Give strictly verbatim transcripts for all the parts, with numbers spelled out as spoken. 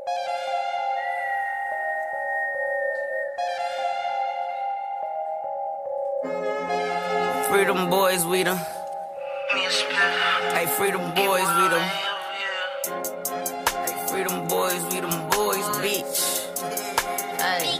Freedom boys, we them. Hey, freedom boys, we them. Hey, freedom boys, we them boys, bitch. Hey.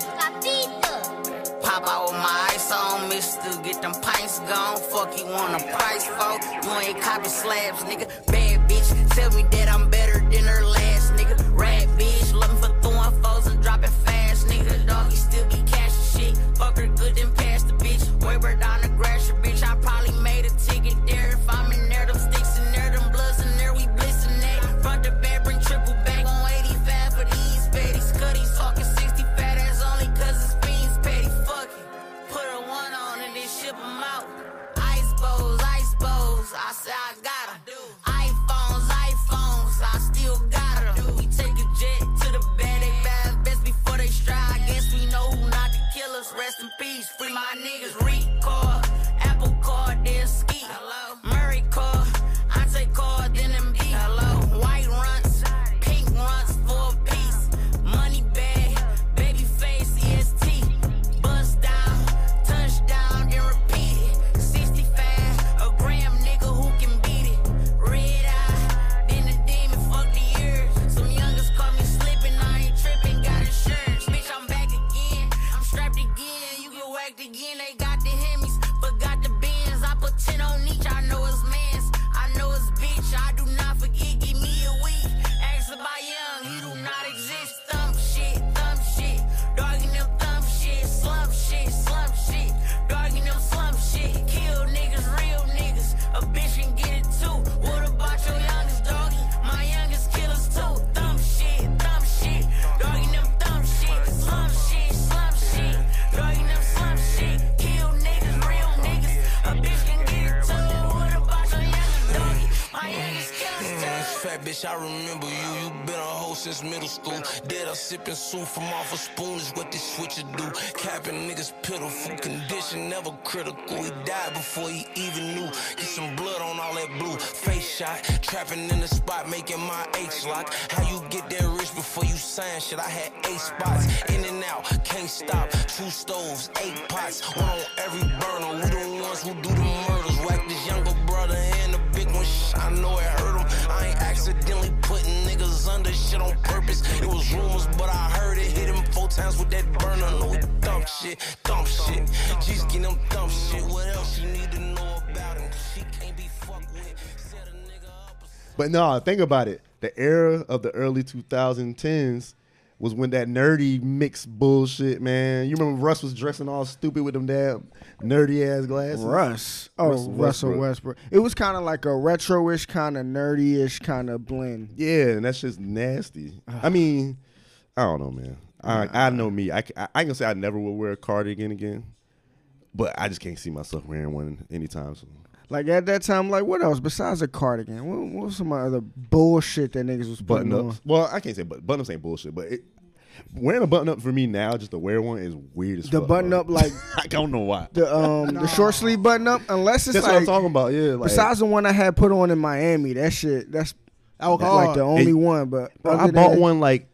Pop out with my ice on, mister. Get them pints gone. Fuck you want a price for? You ain't copy slabs, nigga. Bad bitch, tell me that I'm better than her last, nigga. Rat bitch, looking for throwing foes and dropping fast, nigga. Doggy still be cashing shit. Fuck her good and past the bitch. Waver down the grass, bitch. I probably made a ticket there. If I'm in there, them sticks in there, them bloods in there, we blissing that. Front to back, bring triple back on eighty-five for these petties. Cuddies talking sixty fat ass only cause it's fiends petty. Fuck it. Put a one on and then ship them out. Ice bows, ice bows. I say I got them. iPhones, iPhones. I still got them. We take a jet to the bed. They bad best before they strike. I guess we know who not to kill us. Rest in peace. Free my niggas. Record. Apple car, then ski. Hello. Murray car. I take car, then M D. Hello. White runs. Pink runs for a piece. Money bag. Baby face. E S T. Bust down. Touchdown, then repeat it. sixty-five. A gram nigga who can beat it. Red eye. Then the demon. Fuck the ears. Some youngers caught me slipping. I ain't tripping. Got insurance. Bitch, I'm back again. I'm strapped again. You get whacked again. They got the Hemis. Forgot the bins. I put ten on each. I know it's mans. I know it's bitch. I do not forget. Give me a week. Ask about young. He do not exist. Thump shit. Thump shit. Dogging them thump shit. Slump shit. Slump shit. Dogging them slump shit. Kill niggas. Real niggas. A bitch can get it too. What about your youngest doggy? My youngest killers too. Thump shit. Thump shit. Dogging them thump shit. Slump shit. Slump shit. Dogging them slump shit. Kill niggas. Real niggas. A bitch can get it too. What about your youngest doggy? My youngest killers too. Fat bitch, I remember you. You been a hoe since middle school. Dead up sipping soup from off a spoon is what this switcher do. Capping niggas pitiful, condition never critical. He died before he even knew. Get some blood on all that blue. Face shot, trapping in the spot, making my H lock. How you get that rich before you sign shit? I had eight spots, in and out, can't stop. Two stoves, eight pots, one on every burner. We the ones who do the murders. Whack this younger brother and the big one. Shh, I know it hurt him. I ain't accidentally putting niggas under shit on purpose. It was rumors, but I heard it. Hit him four times with that burner. No, he dump shit, dump shit. Just get them dump shit. What else you need to know about him? She can't be fucked with. Set a nigga up. But no, think about it. The era of the early twenty tens was when that nerdy mixed bullshit, man. You remember Russ was dressing all stupid with them damn nerdy ass glasses? Russ. Oh, Russell Russell Westbrook. Westbrook. It was kind of like a retro-ish, kind of nerdy-ish kind of blend. Yeah, and that's just nasty. I mean, I don't know, man. I I know me. I, I, I can say I never will wear a cardigan again, but I just can't see myself wearing one anytime soon. Like at that time, like what else besides a cardigan? What, what was some other bullshit that niggas was putting Button on? ups. Well, I can't say but button ups ain't bullshit, but it, wearing a button up for me now, just to wear one, is weird as The fuck. button bro. up like I don't know why. the um the short sleeve button up, unless it's That's like what I'm talking about. Yeah, like besides the one I had put on in Miami, that shit that's Oh, like the only And- one. But bro, I other bought than- one like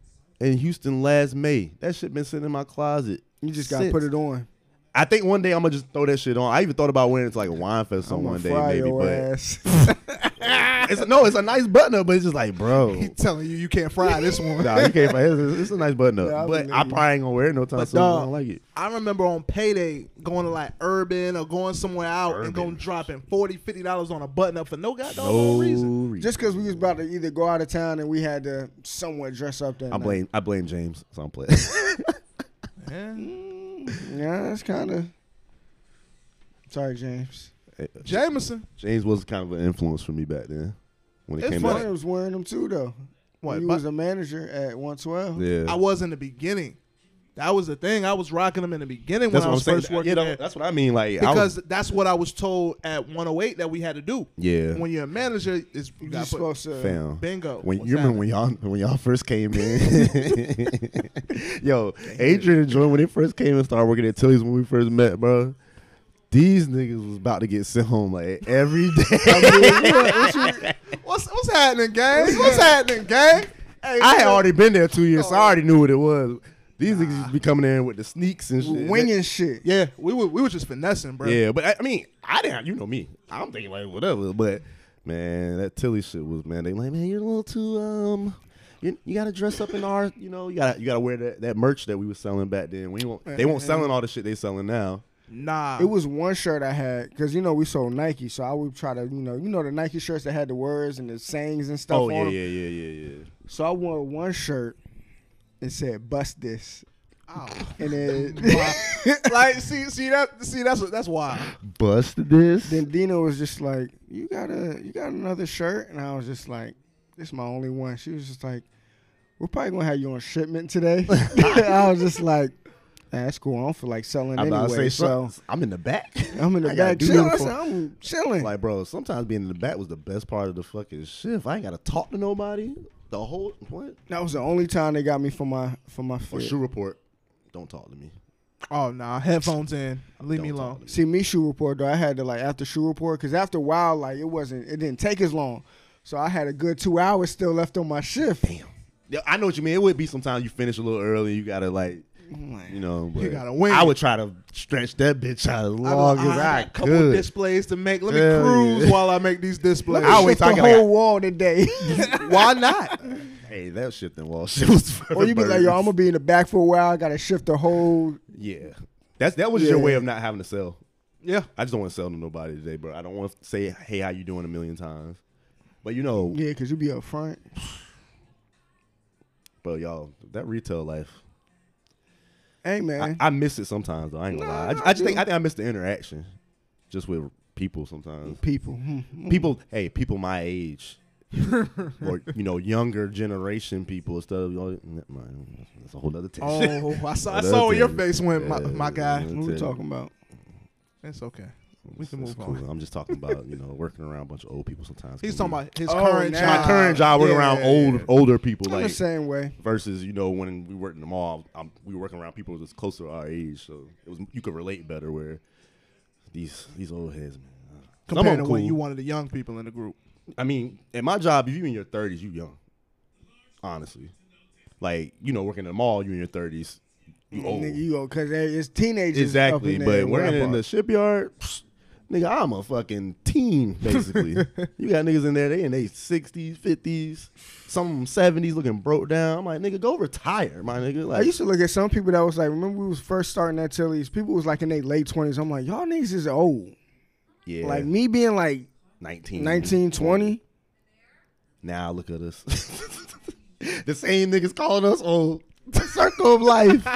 in Houston last May. That shit been sitting in my closet. You just gotta since. put it on. I think one day I'm gonna just throw that shit on. I even thought about wearing it to like a wine fest on I'm one gonna day, fry maybe. your But ass. it's no, it's a nice button up, but it's just like, bro. He telling you you can't fry this one. Nah, you can't. It's, it's a nice button up, Yeah, I but believe I you. probably ain't gonna wear it no time But soon. I dog, don't like it. I remember on payday going to like Urban or going somewhere out and Urban. going dropping forty, fifty dollars on a button up for no goddamn No reason. reason. Just because we was about to either go out of town and we had to somewhat dress up that I night. blame. I blame James. So I'm playing. Man. Yeah, that's kind of. Sorry, James. Jameson. James was kind of an influence for me back then when it It's came funny. I out. was wearing them too, though. What, You but- was a manager at one twelve. Yeah, I was in the beginning. That was the thing. I was rocking them in the beginning that's when I what I'm was saying. first working You know, there. that's what I mean. Like, I Because was, that's what I was told at one oh eight that we had to do. yeah, When you're a manager, is you You're got put supposed to. fam. bingo. When What's you remember when happening? y'all when y'all first came in, yo, Adrian and Jordan when they first came and started working at Tilly's when we first met, bro. These niggas was about to get sent home like every day. What's what's happening, gang? What's happening, gang? Hey, I had man. already been there two years, so I Oh. already knew what it was. These niggas used to be coming in with the sneaks and shit. Winging shit. Yeah, we were we were just finessing, bro. Yeah, but I, I mean, I didn't. You know me. I'm thinking like whatever. But man, that Tilly shit was man. They like, man, you're a little too um. You, you gotta dress up in our, you know, you gotta you gotta wear that, that merch that we were selling back then. We won't, they won't selling all the shit they selling now. Nah. It was one shirt I had because you know we sold Nike, so I would try to you know you know the Nike shirts that had the words and the sayings and stuff Oh on yeah, them. yeah, yeah, yeah, yeah. So I wore one shirt and said "Bust this," Oh. and then like see see that see that's that's wild. Bust this. then Dina was just like, "You got a you got another shirt?" And I was just like, "This is my only one." She was just like, "We're probably gonna have you on shipment today." I was just like, "Nah, that's cool. I don't feel like selling I'm about to anyway." say So so. I'm in the back. I'm in the I gotta back do chilling. I uniform. said, I'm chilling. Like, bro, sometimes being in the back was the best part of the fucking shift. I ain't gotta talk to nobody. The whole what? That was the only time they got me for my for my Or fit. shoe report. Don't talk to me. Oh nah, headphones in. Leave me Don't talk alone. to me. See, me shoe report though, I had to like after shoe report because after a while, like it wasn't, it didn't take as long, so I had a good two hours still left on my shift. Damn. Yeah, I know what you mean. It would be sometimes you finish a little early. You gotta like, you know. But You gotta wing I it. would try to stretch that bitch out as I, long I, as I I, got a couple could. displays to make. Let me Hell cruise yeah. while I make these displays. I always Shift the talk like whole I- wall today. Why not? Hey, that shifting wall shit was for Or the you be like, birds. yo, I'm gonna be in the back for a while. I gotta shift the whole. Yeah, that's that was your Yeah. way of not having to sell. Yeah. I just don't want to sell to nobody today, bro. I don't want to say, hey, how you doing a million times. But you know, Yeah, because you be up front. bro, y'all, that retail life, Hey man, I, I miss it sometimes. Though I ain't gonna Nah, lie. I, I I just think do. I think I miss the interaction, just with people sometimes. people, Hmm. People, hey, people my age, or you know, younger generation people instead of oh, man, that's a whole other thing. Oh, I saw, I Well, saw where that's your it. face went, my, Yeah, my guy. yeah. What we Tell you. talking about? It's okay. We can It's move cool. on. I'm just talking about you know working around a bunch of old people sometimes. He's can talking be- about his Oh, current now- job. my current job working Yeah, around yeah, old yeah. older people I'm like the same way. versus you know when we worked in the mall, I'm, we were working around people that's closer to our age, so it was you could relate better. Where these these old heads, man. Some of Compared them to when cool. you wanted the young people in the group. I mean, at my job, if you in your thirties, you young. Honestly, like you know, working in the mall, you in your thirties, you old. Nigga, you go because it's teenagers. Exactly, up in but there, working where I in the park. shipyard, psh, nigga, I'm a fucking teen, basically. You got niggas in there, they in their sixties, fifties, some of them seventies looking broke down. I'm like, nigga, go retire, my nigga. I Like, used to look at some people that was like, remember we was first starting at Tilly's, people was like in their late twenties. I'm like, y'all niggas is old. yeah, Like me being like nineteen, nineteen, twenty. Now look at us. The same niggas calling us old. Circle of life.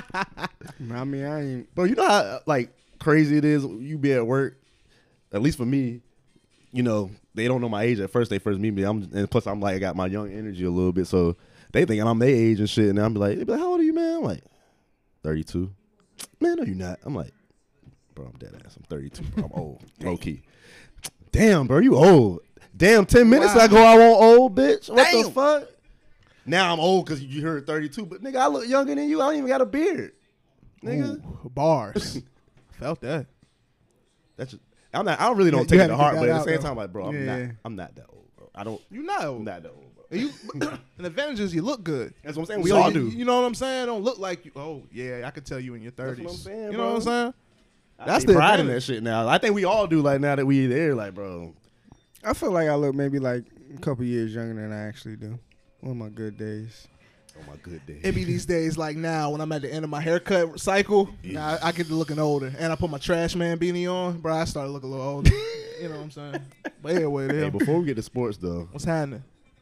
I mean, I ain't. Bro, you know how like crazy it is you be at work, at least for me, you know, they don't know my age at first. They first meet me. I'm and plus I'm like I got my young energy a little bit, so they thinking I'm their age and shit. And I'm like, they be like, how old are you, man? I'm like, thirty-two. Man, no, you're not. I'm like, bro, I'm dead ass. I'm thirty-two. Bro. I'm old. Low key. Damn, bro, you old. Damn, ten minutes Wow. ago I want old, bitch. What the Damn. fuck? Now I'm old because you heard thirty-two, but nigga, I look younger than you. I don't even got a beard, nigga. Ooh, bars. Felt that. That's just, I'm not. I really don't You take it had to to heart, get but that at the out, same though. time, like, bro, I'm Yeah. not. I'm not that old, bro. I don't. You know. I'm not that old, bro. You, an advantage is you look good. That's what I'm saying. We So all you, do. You know what I'm saying? Don't look like you. Oh yeah, I can tell you in your That's thirties. what I'm saying, You know what I'm bro. saying? I That's take the pride in advantage. that shit now. I think we all do. Like now that we there, like, bro. I feel like I look maybe like a couple years younger than I actually do. One of my good days. Oh my good day. It be these days like now when I'm at the end of my haircut cycle, now I, I get to looking older, and I put my trash man beanie on, bro. I start looking a little older. You know what I'm saying? But anyway, Hey, there. before we get to sports though, What's happening?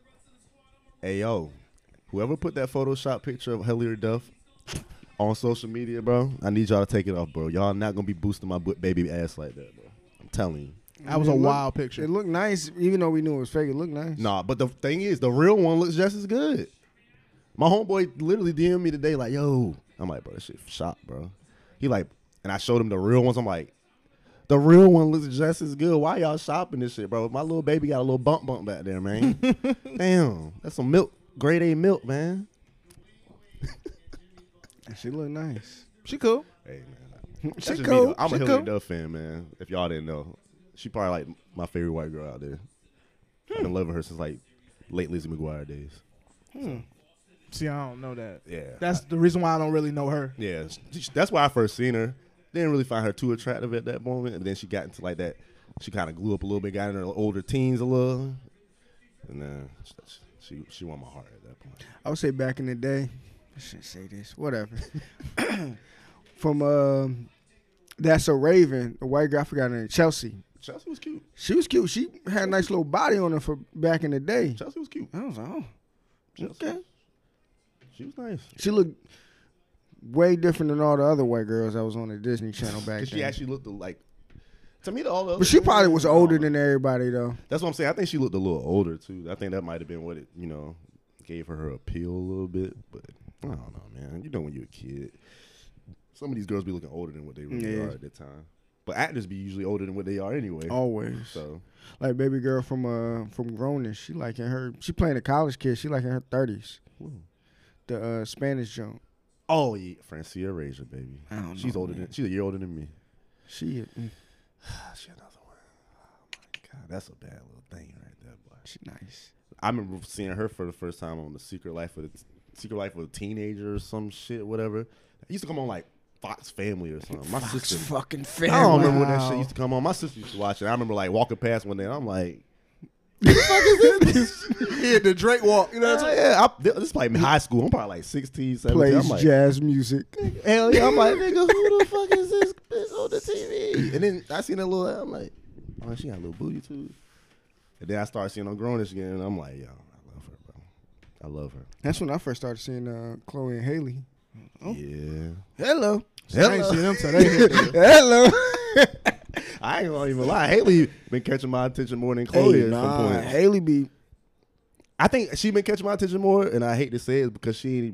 hey yo, whoever put that Photoshop picture of Hilary Duff on social media, bro, I need y'all to take it off, bro. Y'all not gonna be boosting my bu- baby ass like that, bro. I'm telling you. That was a It looked- wild picture. It looked nice, even though we knew it was fake. It looked nice. Nah, but the thing is, the real one looks just as good. My homeboy literally D M'd me today, like, yo. I'm like, bro, that shit shot, bro. He like, and I showed him the real ones. I'm like, the real one looks just as good. Why y'all shopping this shit, bro? My little baby got a little bump bump back there, man. Damn, that's some milk, grade A milk, man. She looked nice. She cool. Hey, man. That's She just me, cool. though. I'm She a Hilary cool. Duff fan, man. If y'all didn't know, she probably like my favorite white girl out there. I've been loving her since like late Lizzie McGuire days. Hmm. See, I don't know that. Yeah, That's the reason why I don't really know her. yeah. she- That's why I first seen her. Didn't really find her too attractive at that moment, and then she got into like that. She kind of grew up a little bit, got in her older teens a little, and then she she won my heart at that point. I would say back in the day. I shouldn't say this. Whatever. From um, That's a Raven, a white girl. I forgot her name. Chelsea. Chelsea was cute. She was cute. She had a nice little body on her for back in the day. Chelsea was cute. I was like, oh, Chelsea. okay. She was nice. She looked way different than all the other white girls that was on the Disney Channel back then. Because she actually looked like, to me, the all the other But she probably women, was I older don't know. than everybody, though. That's what I'm saying. I think she looked a little older too. I think that might have been what it, you know, gave her her appeal a little bit. But I don't know, man. You know, when you're a kid, some of these girls be looking older than what they really Yeah. are at that time. But actors be usually older than what they are anyway. Always. So Like baby girl from uh from Grownish, she like in her she playing a college kid. She like in her thirties. The uh, Spanish joint. oh yeah, Francia Ranger, baby. I don't She's know, older man. than she's a year older than me. She mm, She another one. Oh my god, that's a bad little thing right there, boy. she nice. I remember seeing her for the first time on the Secret Life of the Secret Life of a Teenager or some shit, whatever. It used to come on like Fox Family or something. My Fox sister, fucking family. I don't remember when that Wow. shit used to come on. My sister used to watch it. I remember like walking past one day, and I'm like, "What the fuck is this?" Yeah, the Drake walk. You know what I'm saying? yeah, I, this is like in high school. I'm probably like sixteen, seventeen. Plays I'm like, jazz music. hell yeah. I'm like, nigga, who the fuck is this bitch on the T V? And then I seen that little, I'm like, oh, she got a little booty too. And then I started seeing her Grownish again, and I'm like, yo, I love her, bro. I love her. That's when I first started seeing uh, Chloe and Haley. Oh. Yeah. Hello. I ain't seen them, so they hit the- Hello. I ain't gonna even lie. Haley been catching my attention more than Chloe Hey, at nah, some point. Haley be I think she been catching my attention more, and I hate to say it because she.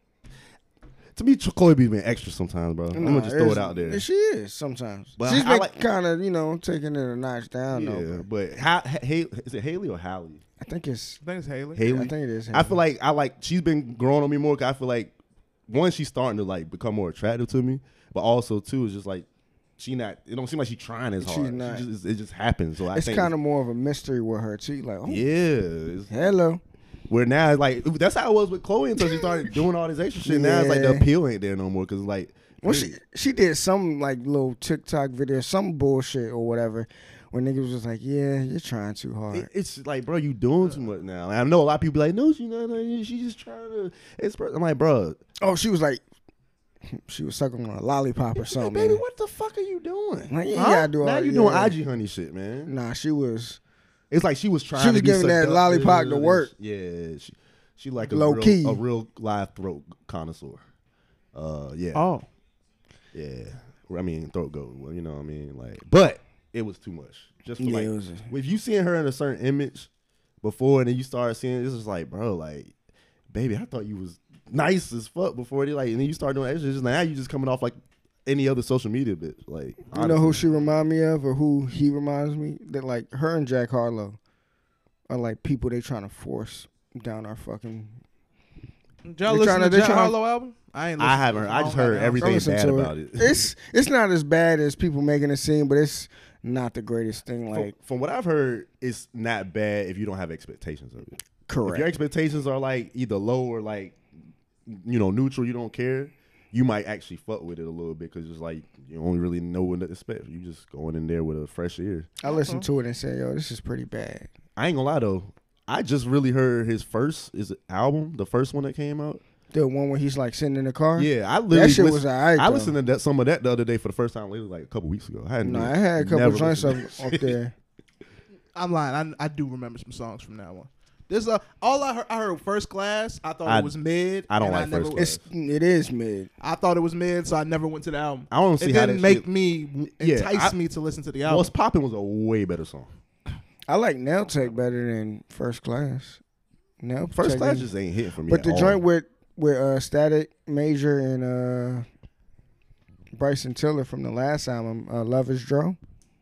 To me, Chloe be being extra sometimes, bro. I'm nah, gonna just throw it it's- out there. She is sometimes. But She's I been like- kind of, you know, taking it a notch down Yeah, though. But but ha- ha- Haley, is it Haley or Hallie? I think it's I think it's Haley. Haley. I think it is. I feel like I like she's been growing on me more. 'Cause I feel like one, she's starting to like become more attractive to me, but also two, it's just like she not. It don't seem like she's trying as She's hard. not. She just, it just happens. So I it's think kind of more of a mystery with her too. Like, oh, yeah. It's, hello. where now it's like that's how it was with Chloe until she started doing all this extra shit. Now it's like the Yeah. appeal ain't there no more because like. Well, she she did some like little TikTok video, some bullshit or whatever, when niggas was just like, yeah, you're trying too hard. It, it's like, bro, you doing too much now. And I know a lot of people be like, no, she not. She's just trying to. Express. I'm like, bro, Oh, she was like, she was sucking on a lollipop or like, something. baby, what the fuck are you doing? Like, you Huh? gotta do now all- you doing yeah. I G honey shit, man. Nah, she was. It's like she was trying. She was to be giving that seductive lollipop to and work. sh- Yeah, she, she like a Low real, key. a real live throat connoisseur. Uh, yeah, Oh. yeah. I mean, throat goat. Well, you know what I mean, like, but it was too much. Just for Yeah, like, it was if you seeing her in a certain image before, and then you start seeing this is like, bro, like, baby, I thought you was nice as fuck before. They like, and then you start doing extra. Just now you just coming off like any other social media bitch. Like, You know who she remind me of, or who he reminds me? That like her and Jack Harlow are like people they trying to force down our fucking. Did y'all They listen tryna- to they Jack tryna- Harlow album? I ain't. I listened haven't. to it. I just don't heard got that. everything Don't listen bad to about it. It's it's not as bad as people making it seem, but it's not the greatest thing. From, Like from what I've heard, it's not bad if you don't have expectations of it. If correct. your expectations are like either low or like, you know, neutral, you don't care, you might actually fuck with it a little bit because it's like you don't really know what to expect. You just going in there with a fresh ear. I listened to it and said, "Yo, this is pretty bad." I ain't gonna lie though, I just really heard his first is it album, the first one that came out. The one where he's like sitting in the car. Yeah, I literally that shit was listened, alright. I though. listened to that some of that the other day for the first time, literally like a couple weeks ago. I hadn't. No, really- I had a couple never joints up, listened to up there. I'm lying. I, I do remember some songs from that one. This uh, all I heard, I heard First Class. I thought I- it was mid. I don't and like never, First Class. It's it is mid. I thought it was mid, so I never went to the album. I don't see it how didn't that make shit- me Yeah, entice I- me to listen to the Well, album. What's Poppin' was a way better song. I like Nail Tech better than First Class. Nail First Tech Class is- just ain't hitting for me. But at the all. joint with with uh, Static Major and uh, Bryson Tiller from the last album, uh, Love Is Dro.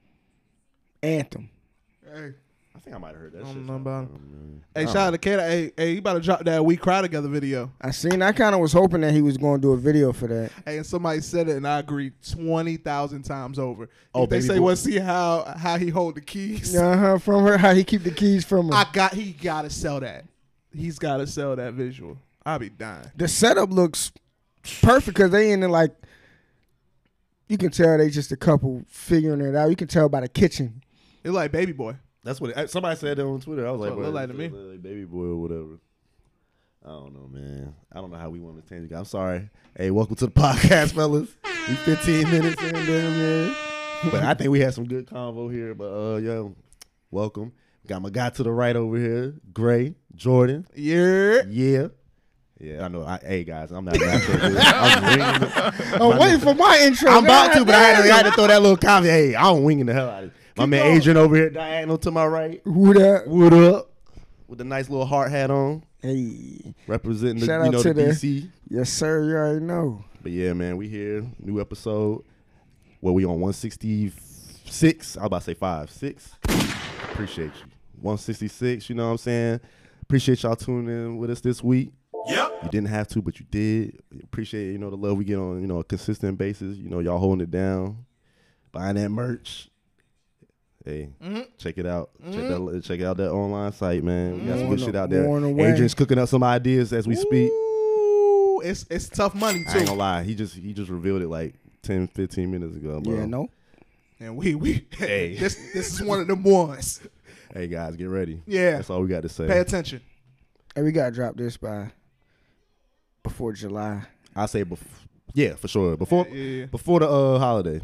Anthem. hey, I think I might have heard that I don't shit. know about it. Um, hey, I shout don't out to Kato. Hey, hey, you about to drop that We Cry Together video. I seen. I kind of was hoping that he was going to do a video for that. Hey, and somebody said it, and I agree twenty thousand times over. Oh, If they Baby say, Boy. well, see how how he hold the keys. Uh huh. From her, how he keep the keys from her. I got. He got to sell that. He's got to sell that visual. I'll be dying. The setup looks perfect because they in there like, you can tell they just a couple figuring it out. You can tell by the kitchen. It like Baby Boy. That's what it, somebody said that on Twitter. I was like, That's what it bro, look like to me. look like Baby Boy or whatever. I don't know, man. I don't know how we want to change it. I'm sorry. Hey, welcome to the podcast, fellas. We fifteen minutes in there, man. But I think we had some good convo here. But uh, yo, welcome. Got my guy to the right over here, Gray Jordan. Yeah. Yeah. Yeah, I know. I, hey guys, I'm not. I'm winging it. I'm waiting for my intro. I'm about to, but I had, to, I had to throw that little comment. Hey, I'm winging the hell out of it. My Keep man going. Adrian over here, diagonal to my right. Who that? What up? With the nice little heart hat on, Hey. representing the, Shout you out know, to the the- D C. Yes, sir. You already know. But yeah, man, we here. New episode. Well, we on one sixty-six. I was about to say five, six. Appreciate you. one sixty-six, you know what I'm saying? Appreciate y'all tuning in with us this week. Yep. You didn't have to, but you did. Appreciate, you know, the love we get on, you know, a consistent basis. You know, y'all holding it down. Buying that merch. Hey, Mm-hmm. check it out. Check that check out that online site, man. We got some good Mm-hmm. shit out there. Worn away. Adrian's cooking up some ideas as we speak. Ooh, it's it's tough money I ain't too. gonna lie. He just he just revealed it like ten, fifteen minutes ago, bro. Yeah, no. And we we Hey. this this is one of them ones. Hey guys, get ready. Yeah. That's all we got to say. Pay attention. Hey, we got to drop this by before July. I say bef- yeah, for sure. Before Yeah, yeah, yeah. before the uh, holiday.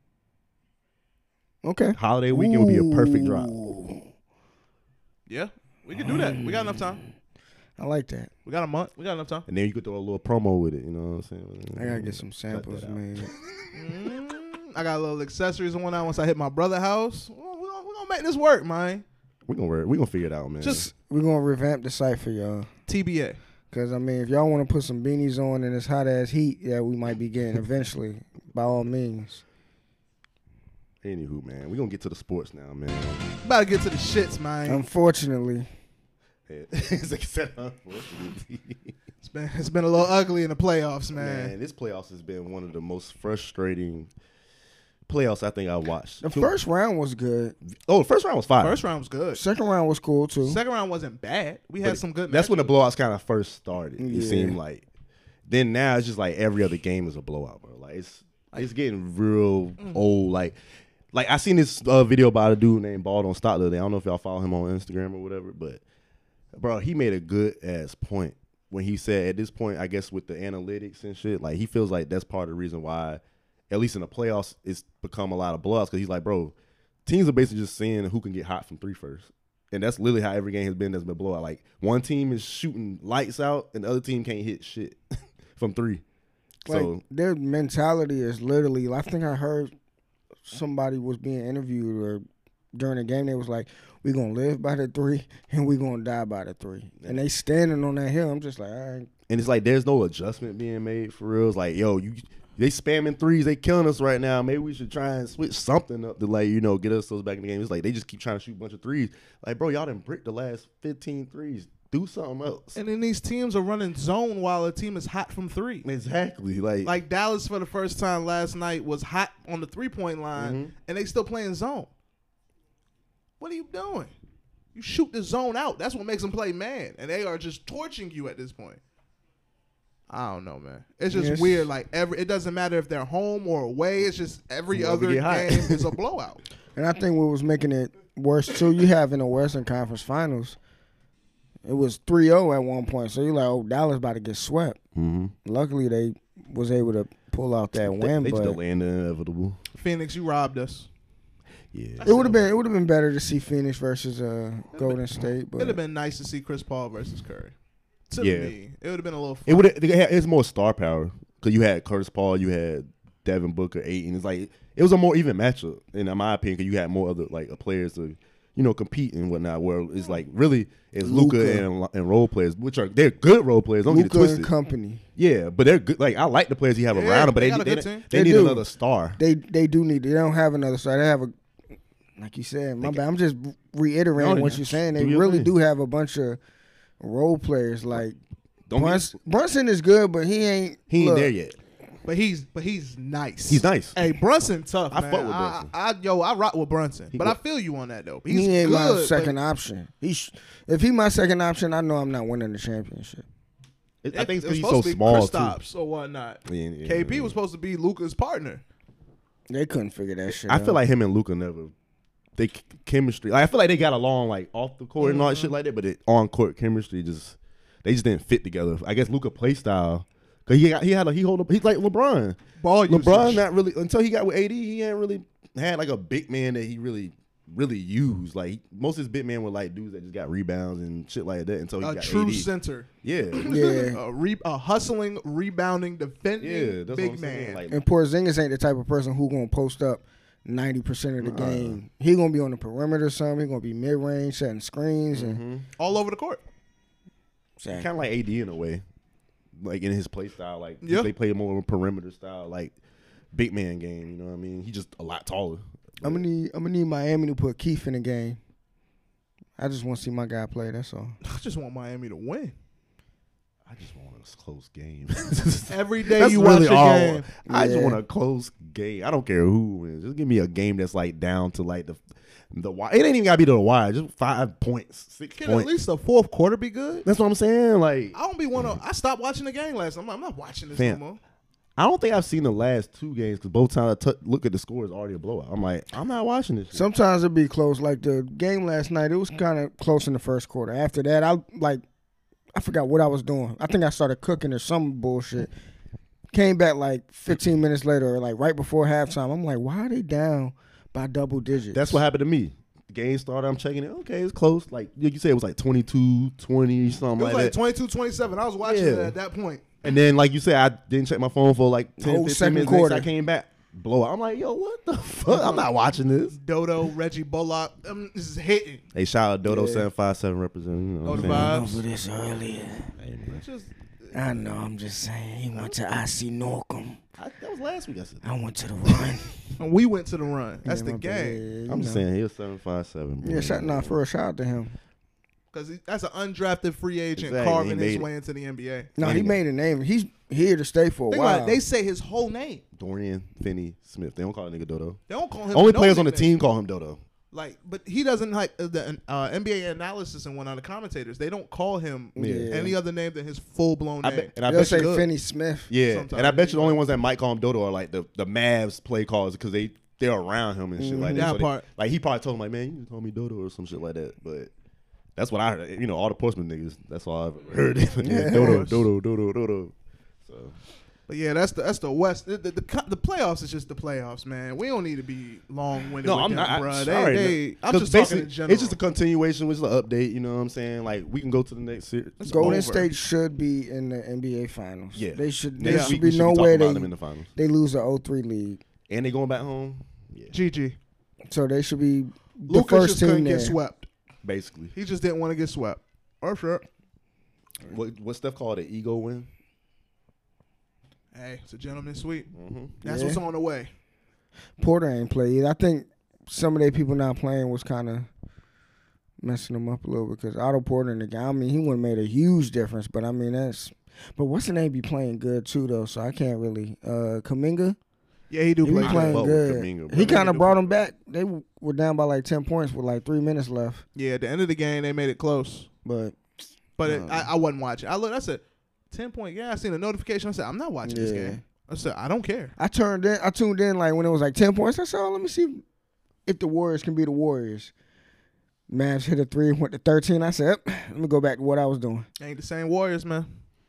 Okay. Holiday weekend would be a perfect drop. Ooh. Yeah, we can do that. We got enough time. I like that. We got a month. We got enough time. And then you could throw a little promo with it, you know what I'm saying? I got to get some Cut samples that out. made. Mm, I got a little accessories and whatnot. Once I hit my brother's house, we're gonna, we gonna, we gonna make this work, man. We gonna work. We gonna figure it out, man. Just We're going to revamp the site for y'all. T B A. Because, I mean, if y'all want to put some beanies on in this hot-ass heat that we might be getting eventually, by all means. Anywho, man, we gonna get to the sports now, man. About to get to the shits, man. Unfortunately, It's like said, unfortunately. It's been it's been a little ugly in the playoffs, Man, man. this playoffs has been one of the most frustrating playoffs I think I watched. the first round was good. Oh, the first round was fire. First round was good. Second round was cool, too. Second round wasn't bad. We had But some good. That's when the matchups. blowouts kind of first started. It Yeah. seemed like. Then now it's just like every other game is a blowout, bro. Like it's it's getting real old. Like like I seen this uh, video by a dude named Bald on Stock the other day. I don't know if y'all follow him on Instagram or whatever, but bro, he made a good ass point when he said at this point, I guess with the analytics and shit, like he feels like that's part of the reason why, at least in the playoffs, it's become a lot of blowouts. Because he's like, bro, teams are basically just seeing who can get hot from three first. And that's literally how every game has been that's been blowout. Like one team is shooting lights out and the other team can't hit shit from three. Like, So their mentality is literally, I think I heard somebody was being interviewed or during the game, they was like, we're going to live by the three and we're going to die by the three. And they standing on that hill. I'm just like, all right. and it's like there's no adjustment being made for real. It's like, yo, you they spamming threes, they killing us right now. Maybe we should try and switch something up to like, you know, get us those back in the game. It's like they just keep trying to shoot a bunch of threes. Like, bro, y'all done bricked the last fifteen threes. Do something else. And then these teams are running zone while a team is hot from three. Exactly. Like, Like Dallas for the first time last night was hot on the three point line, Mhm. and they still playing zone. What are you doing? You shoot the zone out. That's what makes them play man, and they are just torching you at this point. I don't know, man. It's just Yes. weird. Like every, it doesn't matter if they're home or away. It's just every Whoever other get hot. game is a blowout. And I think what was making it worse, too, you have in the Western Conference Finals, it was three oh at one point. So you're like, oh, Dallas about to get swept. mm-hmm. Luckily, they was able to pull out that they, win, they but just delaying the inevitable. Phoenix, you robbed us. Yeah. it would have been it would have been better to see Phoenix versus uh, Golden State. But It'd have been nice to see Chris Paul versus Curry. To Yeah. me, it would have been a little. Fun. It would. It's more star power because you had Curtis Paul, you had Devin Booker, Ayton. It's like it was a more even matchup, in my opinion, because you had more other like players to, you know, compete and whatnot. Where it's like really it's Luka Luka. and and role players, which are they're good role players. Don't get it Luka and twisted. company, Yeah, but they're good. Like I like the players he have Yeah, around him, but they they got a they, good they, team. they They need do. another star. they they do need. They don't have another side. They have a, like you said. My bad. I'm just reiterating No, what yeah. you're saying. They Do your really thing. do have a bunch of role players. Like Don't get- Brunson, Brunson is good, but he ain't. he ain't look, there yet. But he's but he's nice. He's nice. Hey, Brunson tough. I man. fuck with I, Brunson. I, yo, I rock with Brunson, He but go- I feel you on that though. He's He ain't good, my but second option. He sh- if he my second option, I know I'm not winning the championship. It, I think it's it was because he's so supposed to be small too. Kristaps or whatnot. Yeah, yeah, K P yeah. was supposed to be Luka's partner. They couldn't figure that shit I out. feel like him and Luka never. They ch- chemistry. Like, I feel like they got along like off the court and all that shit like that, but it, on court chemistry just they just didn't fit together. I guess Luka play style because he got, he had a, he hold a, he's like LeBron. Ball LeBron usage. not really until he got with A D. He ain't really had like a big man that he really really used. Like most of his big men were like dudes that just got rebounds and shit like that until he A got true A D. center. Yeah, Yeah. a, re- a hustling, rebounding, defending yeah, that's what big I'm saying. man. Like, And Porzingis ain't the type of person who gonna post up ninety percent of the Nah. game. He gonna be on the perimeter or something. He gonna be mid range, setting screens, and mhm. All over the court. kind of like A D in a way, like in his play style. Like Yeah. they play more of a perimeter style, like big man game. You know what I mean? He's just a lot taller. I'm gonna need I'm gonna need Miami to put Keith in the game. I just want to see my guy play. That's all. I just want Miami to win. I just want a close game. Every day That's you really watch a all. game. I just Yeah. want a close game. I don't care who wins. Just give me a game that's like down to like the the wire. It ain't even gotta be to the wire. Just five points, six Can points. at least the fourth quarter be good? That's what I'm saying. Like I don't be one of. I stopped watching the game last. I'm like, I'm not watching this Fam. no more. I don't think I've seen the last two games because both times I t- look at the score is already a blowout. I'm like, I'm not watching this shit. Sometimes it be close. Like the game last night, it was kind of close in the first quarter. After that, I like I forgot what I was doing. I think I started cooking or some bullshit. Came back like fifteen minutes later, or like right before halftime. I'm like, why are they down by double digits? That's what happened to me. The game started. I'm checking it. Okay, it's close. Like you said, it was like twenty-two, twenty, something It was like, like that. twenty-two twenty-seven. I was watching Yeah. it at that point. And then, like you said, I didn't check my phone for like ten, Whole fifteen second minutes. quarter. Next, I came back, blowout. I'm like, yo, what the fuck? I'm not watching this. Dodo, Reggie Bullock. Um, this is hitting. Hey, shout out Dodo Yeah. seven five seven representing. You know Oh, what the I'm vibes. saying? over this earlier. It's just, I know. I'm just saying. He went to I C Norcom. I, that was last week. I said. I went to the run. and we went to the run. That's Yeah, the my game. bad. You I'm just know. saying, he was seven five seven. Yeah, shout nah, for a shout out to him. Because that's an undrafted free agent Exactly. carving He his made it. way into the N B A. No, he Anyway. made a name. He's here to stay for a Think while. about it, they say his whole name. Dorian Finney Smith. They don't call that nigga Dodo. They don't call him. Only no players on the nickname. team call him Dodo. Like, but he doesn't like uh, the uh, N B A analysis and one of the commentators. They don't call him Yeah. any other name than his full blown I name. bet, and I They'll bet say you, Finney Smith. yeah, sometimes and I bet he you the only might. ones that might call him Dodo are like the the Mavs play callers because they they're around him and shit like that. That So they- part. like he probably told him like, man, you can call me Dodo or some shit like that. But that's what I heard. You know, all the Portsmouth niggas. That's all I've heard. yeah, Dodo, Dodo, Dodo, Dodo. So But yeah, that's the that's the West. The, the, the, co- the playoffs is just the playoffs, man. We don't need to be long winded. no, with I'm them, not. bro. I, They, sorry, they, no. I'm 'Cause just talking basically, in general. it's just a continuation, which is an update. You know what I'm saying? Like we can go to the next series. It's Golden over. State should be in the N B A finals. Yeah, They should. Next There week should we be no talking way about they them in the finals. they lose the oh three lead. And they going back home. Yeah, G G. So they should be the Lucas first just team couldn't there. get swept. basically. He just didn't want to get swept. Or sure. What what Steph called an ego win? Hey, it's a gentleman's sweep. Mm-hmm. That's Yeah. what's on the way. Porter ain't played either. I think some of their people not playing was kind of messing them up a little because Otto Porter in the game. I mean, he wouldn't have made a huge difference, but I mean that's. But what's the name be playing good too though? So I can't really. Uh, Kaminga, Yeah, he do he play be good. playing Fuck with good. Kuminga, bro. he kind Kuminga of do brought play- them back. They w- were down by like ten points with like three minutes left, Yeah, at the end of the game, they made it close. but But it, Um, I, I wasn't watching. I looked. I said, ten point. Yeah, I seen a notification. I said, I'm not watching this Yeah. game. I said, I don't care. I turned in. I tuned in like when it was like ten points. I said, oh, let me see if the Warriors can be the Warriors. Mavs hit a three, went to thirteen. I said, "Yep, let me go back to what I was doing. Ain't the same Warriors, man.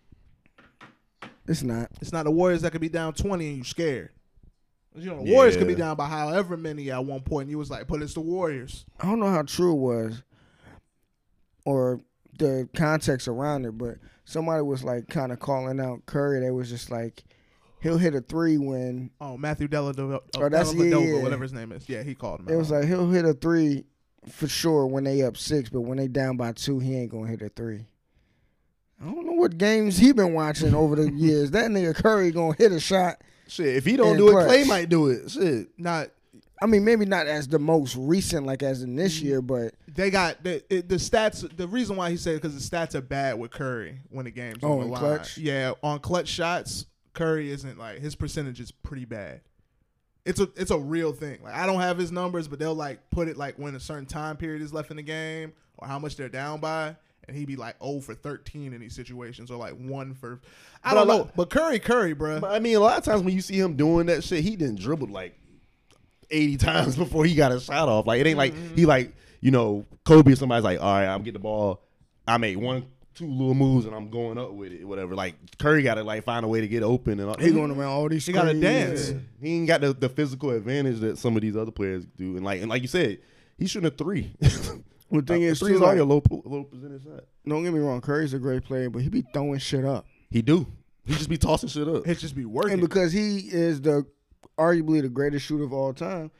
It's not. It's not the Warriors that could be down twenty and you scared. You know, the Warriors could be Yeah. down by however many at one point. And you was like, but it's the Warriors. I don't know how true it was or the context around it, but somebody was like kind of calling out Curry. They was just like, he'll hit a three when Oh, Matthew Dellavedova, Oh, that's- yeah, Dellavedova, yeah. whatever his name is. Yeah, he called him out. it was like he'll hit a three for sure when they up six, but when they down by two, he ain't gonna hit a three. I don't know what games he been watching over the years. That nigga Curry gonna hit a shot. Shit, if he don't And do clutch. it, Clay might do it. Shit. not. I mean, maybe not as the most recent, like as in this year, but They got the it, the stats. The reason why he said because the stats are bad with Curry when the game's Oh, on the in line. clutch? Yeah, on clutch shots, Curry isn't like his percentage is pretty bad. It's a it's a real thing. Like I don't have his numbers, but they'll like put it like when a certain time period is left in the game or how much they're down by, and he'd be like oh for thirteen in these situations, or like one for, I But don't I know. like- But Curry, Curry, bro. But I mean, a lot of times when you see him doing that shit, he didn't dribble like eighty times before he got a shot off. Like it ain't like he like you know Kobe or somebody's like, all right, I'm getting the ball. I made one, two little moves and I'm going up with it, whatever. Like Curry got to like find a way to get open and all. He going around all these. He gotta screens. dance. He ain't got the, the physical advantage that some of these other players do. And like and like you said, he's shooting a three. Well, the thing is, three too, is already a like, low low percentage shot. don't get me wrong, Curry's a great player, but he be throwing shit up. He do. He just be tossing shit up. It just be working. And because he is the arguably the greatest shooter of all time,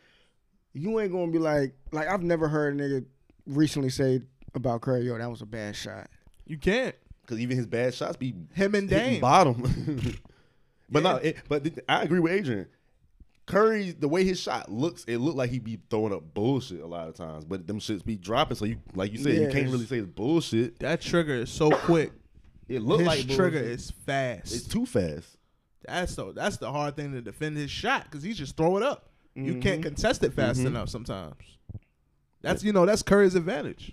you ain't gonna be like like I've never heard a nigga recently say about Curry, yo, that was a bad shot. You can't. Because even his bad shots be Him and hitting Dame. bottom. but Yeah. no, it, but th- I agree with Adrian. Curry, the way his shot looks, it looked like he be throwing up bullshit a lot of times. But them shits be dropping. So you, like you said, you can't Yes. really say it's bullshit. That trigger is so quick. It looked His like trigger bullshit. is fast. It's too fast. That's the that's the hard thing to defend his shot, because he just throw it up. You Mm-hmm. can't contest it fast enough sometimes. That's you know that's Curry's advantage.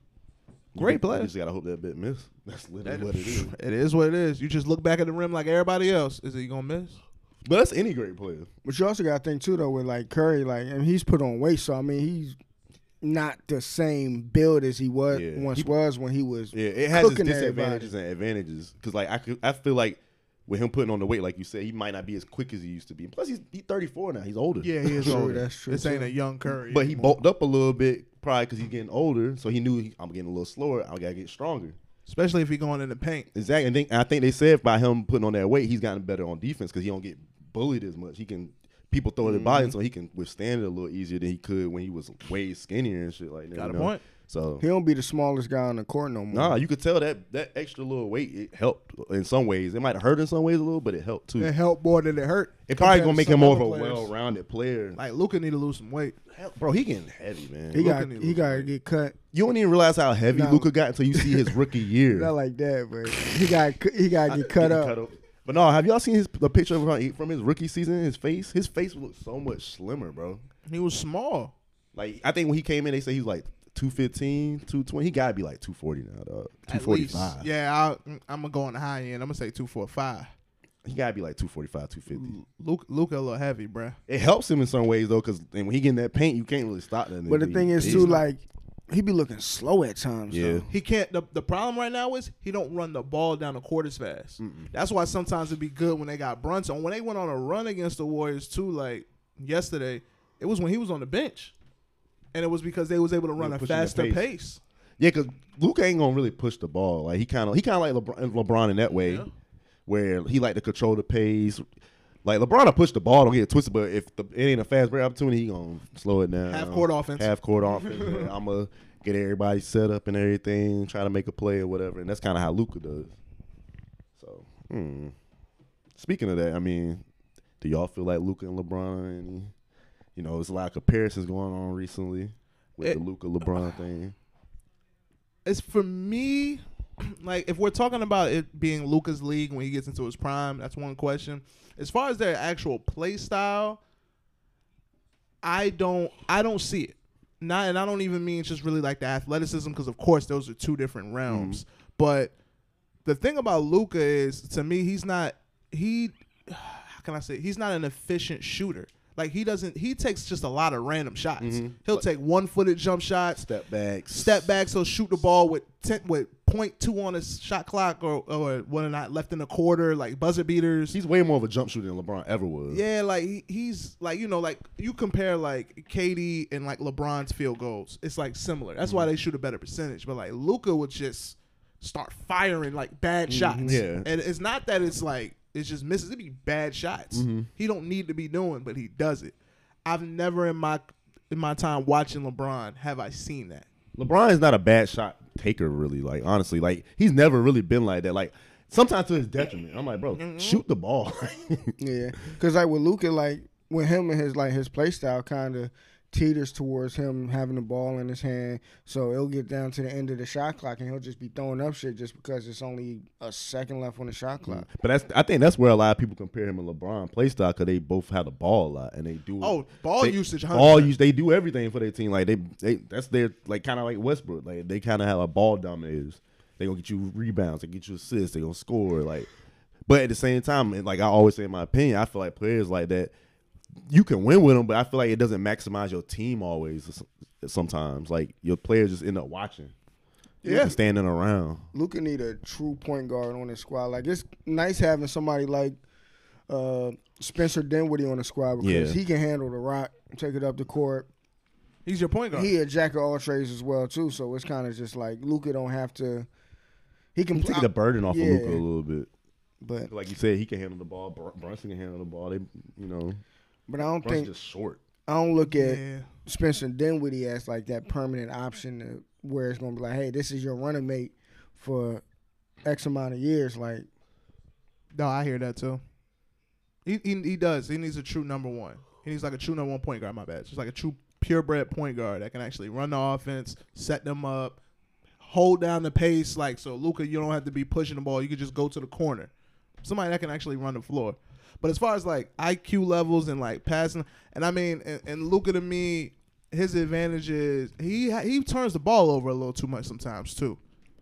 Great You play. just gotta hope that bit miss. That's literally That- what it is. It is what it is. You just look back at the rim like everybody else. Is he gonna miss? But that's any great player. But you also got to think too though with like Curry, like I mean, he's put on weight, so I mean he's not the same build as he was Yeah. once He- was when he was. Yeah, it has its cooking disadvantages and advantages. Because like I, could, I feel like with him putting on the weight, like you said, he might not be as quick as he used to be. Plus, he's he's thirty-four now. He's older. Yeah, he is True, older. that's true, This ain't too. a young Curry. But he anymore. bulked up a little bit, probably because he's getting older. So he knew he, I'm getting a little slower. I gotta get stronger. especially if he going in the paint. Exactly. And, think, I think they said by him putting on that weight, he's gotten better on defense because he don't get bullied as much. He can people throw their body, so he can withstand it a little easier than he could when he was way skinnier and shit like that. Got you a know? point. So He don't be the smallest guy on the court no more. nah, you could tell that that extra little weight it helped in some ways. It might have hurt in some ways a little, but it helped too. It helped more than it hurt. It probably compared gonna to make some him more of a other players. well-rounded player. Like Luka need to lose some weight. Hell, bro, he getting heavy, man. he Luka- got need to he lose got to weight. get cut. you don't even realize how heavy No. Luka got until you see his rookie year. Not like that, but he got he got to get cut Getting up. But no, have y'all seen his the picture of him from his rookie season? His face, his face looks so much slimmer, bro. He was small. Like I think when he came in, they say he was like two fifteen, two twenty. He gotta be like two forty now, dog. two At least. forty-five. Yeah, I'll, I'm gonna go on the high end. I'm gonna say two forty-five. He gotta be like two forty-five, two fifty. Luke, Luka a little heavy, bruh. It helps him in some ways though, because when he get in that paint, you can't really stop that. But the nigga. thing is He's too, not- like he be looking slow at times. Yeah. though. He can't. The, the problem right now is he don't run the ball down the court as fast. That's why sometimes it'd be good when they got Brunson. When they went on a run against the Warriors too, like yesterday, it was when he was on the bench, and it was because they was able to run were a pushing the faster pace. pace. yeah, because Luka ain't gonna really push the ball. Like he kind of he kind of like LeBron, LeBron in that way, Yeah. where he like to control the pace. Like LeBron will push the ball, don't get it twisted. But if the, it ain't a fast break opportunity, he gonna slow it down. Half court offense. Half court offense. Yeah, I'm gonna get everybody set up and everything, try to make a play or whatever. And that's kind of how Luka does. So, hmm. Speaking of that, I mean, do y'all feel like Luka and LeBron? Any, you know, there's a lot of comparisons going on recently with It- the Luka LeBron thing. It's for me, like if we're talking about it being Luka's league when he gets into his prime, that's one question. As far as their actual play style, I don't I don't see it. Not and I don't even mean just really like the athleticism, because of course those are two different realms. Mm-hmm. But the thing about Luka is, to me, he's not he how can I say he's not an efficient shooter. Like he doesn't he takes just a lot of random shots. Mhm. He'll Like- take one footed jump shots, Step backs. step back, so shoot the ball with ten, with point two on his shot clock, or or whether or not left in the quarter, like buzzer beaters. He's way more of a jump shooter than LeBron ever was. Yeah, like he, he's like you know like you compare like K D and like LeBron's field goals, it's like similar. That's why they shoot a better percentage. But like Luka would just start firing like bad shots. Yeah. And it's not that it's like it's just misses. It'd be bad shots. He don't need to be doing, but he does it. I've never in my in my time watching LeBron have I seen that. LeBron is not a bad shot taker, really. Like honestly, like he's never really been like that. Like sometimes to his detriment. I'm like, bro, shoot the ball. Yeah, because like with Luka, like with him and his like his play style kind of teeters towards him having the ball in his hand, so it'll get down to the end of the shot clock and he'll just be throwing up shit just because it's only a second left on the shot clock. But that's I think that's where a lot of people compare him and LeBron play style because they both have the ball a lot and they do. Oh, ball they, usage, Ball one hundred percent. use. They do everything for their team. Like they, they that's their like kind of like Westbrook. Like they kind of have a ball dominators. They gonna get you rebounds. They get you assists. They gonna score. Like, but at the same time, and like I always say in my opinion, I feel like players like that, you can win with them, but I feel like it doesn't maximize your team always. Sometimes, like your players just end up watching, yeah, standing around. Luka need a true point guard on his squad. Like it's nice having somebody like uh, Spencer Dinwiddie on the squad because Yeah. he can handle the rock, take it up the court. He's your point guard. He a jack of all trades as well too. So it's kind of just like Luka don't have to. He can Take the burden off yeah. of Luka a little bit. But like you said, he can handle the ball. Br- Brunson can handle the ball. They, you know, but I don't Brunson's think just short. I don't look at Yeah. Spencer Dinwiddie as like that permanent option to where it's gonna be like, hey, this is your running mate for X amount of years. Like, No, I hear that too. He, he he does. He needs a true number one. He needs like a true number one point guard. My bad. Just like a true purebred point guard that can actually run the offense, set them up, hold down the pace. Like so, Luka, you don't have to be pushing the ball. You can just go to the corner. Somebody that can actually run the floor. But as far as like I Q levels and like passing, and I mean, and, and Luka to me, his advantage is he he turns the ball over a little too much sometimes too.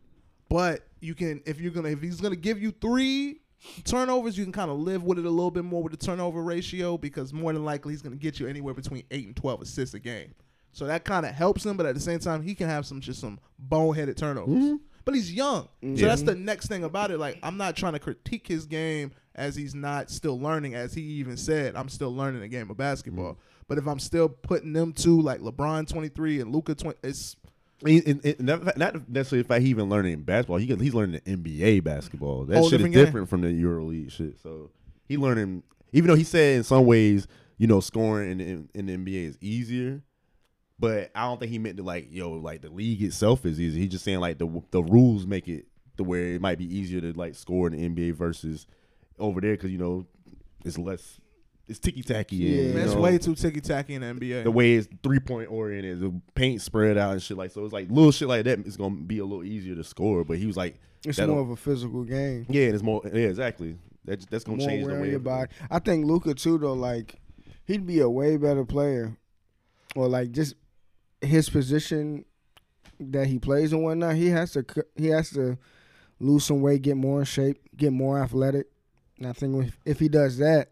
But you can if you're gonna if he's gonna give you three turnovers, you can kind of live with it a little bit more with the turnover ratio because more than likely he's gonna get you anywhere between eight and twelve assists a game. So that kind of helps him, but at the same time he can have some just some boneheaded turnovers. Mm-hmm. But he's young, mm-hmm. so that's the next thing about it. Like I'm not trying to critique his game as he's not still learning, as he even said, I'm still learning the game of basketball. Mm-hmm. But if I'm still putting them two like LeBron twenty-three and Luka twenty, it's It, it, not necessarily if he even learning basketball. He he's learning the N B A basketball. That oh, shit different is different game. From the EuroLeague shit. So he learning, even though he said in some ways, you know, scoring in, in, in the N B A is easier. But I don't think he meant to like, yo, like the league itself is easy. He's just saying like the the rules make it to where it might be easier to like score in the N B A versus over there because you know it's less. It's ticky tacky. Yeah, and, it's know, way too ticky tacky in the N B A. The way it's three point oriented, the paint spread out and shit like so. It's like little shit like that is gonna be a little easier to score. But he was like, it's more of a physical game. Yeah, it's more. Yeah, exactly. That, that's gonna more change the way your body. I think Luka too though. Like he'd be a way better player, or like just his position that he plays and whatnot. He has to. He has to lose some weight, get more in shape, get more athletic. And I think if, if he does that.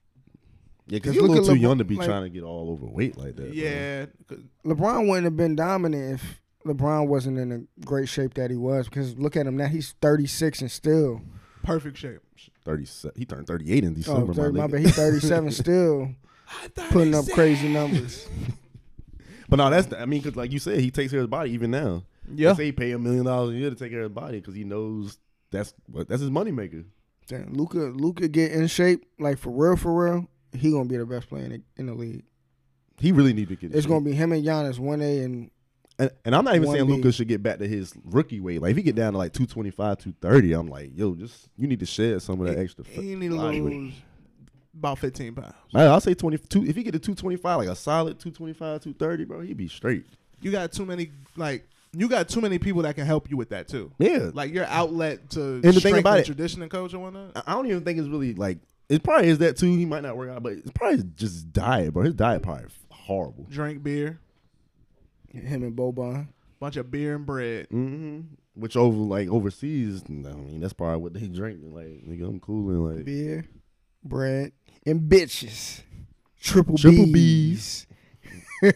Yeah, because he's a little too LeBron, young to be like, trying to get all overweight like that. Yeah. Bro. LeBron wouldn't have been dominant if LeBron wasn't in a great shape that he was. Because look at him now. He's thirty-six and still. Perfect shape. thirty-seven. He turned thirty-eight in December. Oh, thirty, my my bad. He's thirty-seven still. Putting up crazy numbers. But no, that's, the, I mean, because like you said, he takes care of his body even now. Yeah. They say he pay a million dollars a year to take care of his body because he knows that's that's his moneymaker. Damn, Luka, Luka get in shape, like for real, for real. He gonna be the best player in the, in the league. He really need to get. It's gonna be him and Giannis, one A and. And, and I'm not even saying B. Luka should get back to his rookie weight. Like if he get down to like two twenty-five, two thirty, I'm like, yo, just you need to shed some of that he, extra. He need to lose about fifteen pounds. I'll say twenty-two. If he get to two twenty-five, like a solid two twenty-five, two thirty, bro, he'd be straight. You got too many like. You got too many people that can help you with that too. Yeah, like your outlet to and the thing about it, tradition and coach and whatnot. I don't even think it's really like. It probably is that too. He might not work out, but it's probably just diet, bro. His diet probably horrible. Drink beer. Him and Boban. Bunch of beer and bread. Mm-hmm. Which over like overseas, I mean that's probably what they drink. Like nigga, I'm cool and like beer, bread, and bitches. Triple, Triple B's. B's.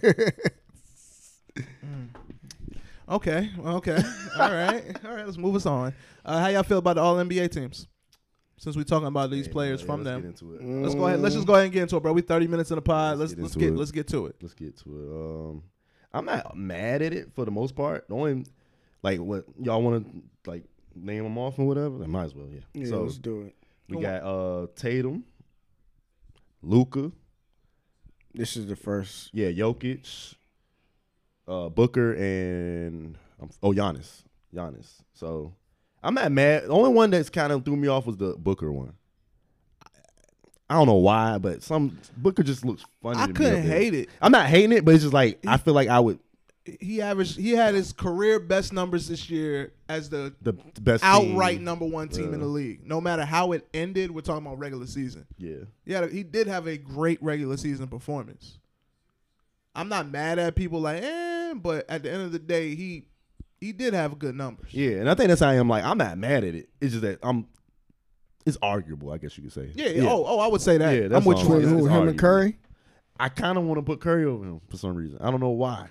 mm. Okay. Okay. All right. All right. Let's move us on. Uh, how y'all feel about the All N B A teams? Since we're talking about these yeah, players yeah, from let's them, get into it. Mm. let's go ahead. Let's just go ahead and get into it, bro. We thirty minutes in the pod. Let's, let's get let's get it. let's get to it. Let's get to it. Um, I'm not mad at it for the most part. The only like what y'all want to like name them off or whatever. I might as well. Yeah. Yeah. So let's do it. we got uh Tatum, Luka. This is the first. Yeah, Jokic, uh, Booker, and um, oh Giannis. Giannis. So I'm not mad. The only one that's kind of threw me off was the Booker one. I don't know why, but some Booker just looks funny. I to couldn't me hate it. I'm not hating it, but it's just like he, I feel like I would. He averaged. He had his career best numbers this year as the the best outright team. number one team uh, in the league. No matter how it ended, we're talking about regular season. Yeah, yeah, he did have a great regular season performance. I'm not mad at people like, eh, but at the end of the day, he he did have good numbers. Yeah, and I think that's how I am. Like, I'm not mad at it. It's just that I'm. It's arguable, I guess you could say. Yeah. yeah. Oh, oh, I would say that. Yeah, I'm that's with all you. I'm on saying. that. Who, It's him and arguable. Curry? I kind of want to put Curry over him for some reason. I don't know why.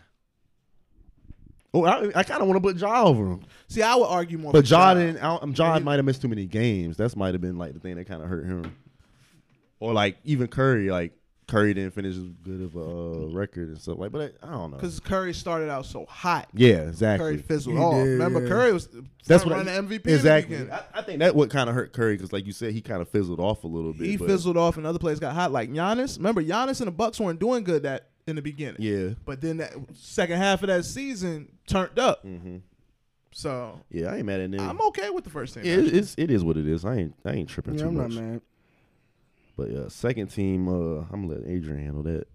Oh, I, I kind of want to put Ja over him. See, I would argue more. But for Ja. Ja didn't. I- um, Ja And he- might have missed too many games. That's might have been like the thing that kind of hurt him. Or like even Curry, like Curry didn't finish as good of a uh, record and stuff like. But I, I don't know. Because Curry started out so hot. Yeah, exactly. Curry fizzled He off. did, Remember, yeah. Curry was That's what I, running M V P exactly. in the weekend. I, I think that what kind of hurt Curry because, like you said, he kind of fizzled off a little bit. He but fizzled off, and other players got hot. Like Giannis. Remember, Giannis and the Bucks weren't doing good that in the beginning. Yeah. But then that second half of that season turned up. Mm-hmm. So Yeah, I ain't mad at him. I'm okay with the first team. Yeah, it, it's it is what it is. I ain't I ain't tripping Yeah, too I'm much. not mad. But uh, second team, uh, I'm gonna let Adrian handle that.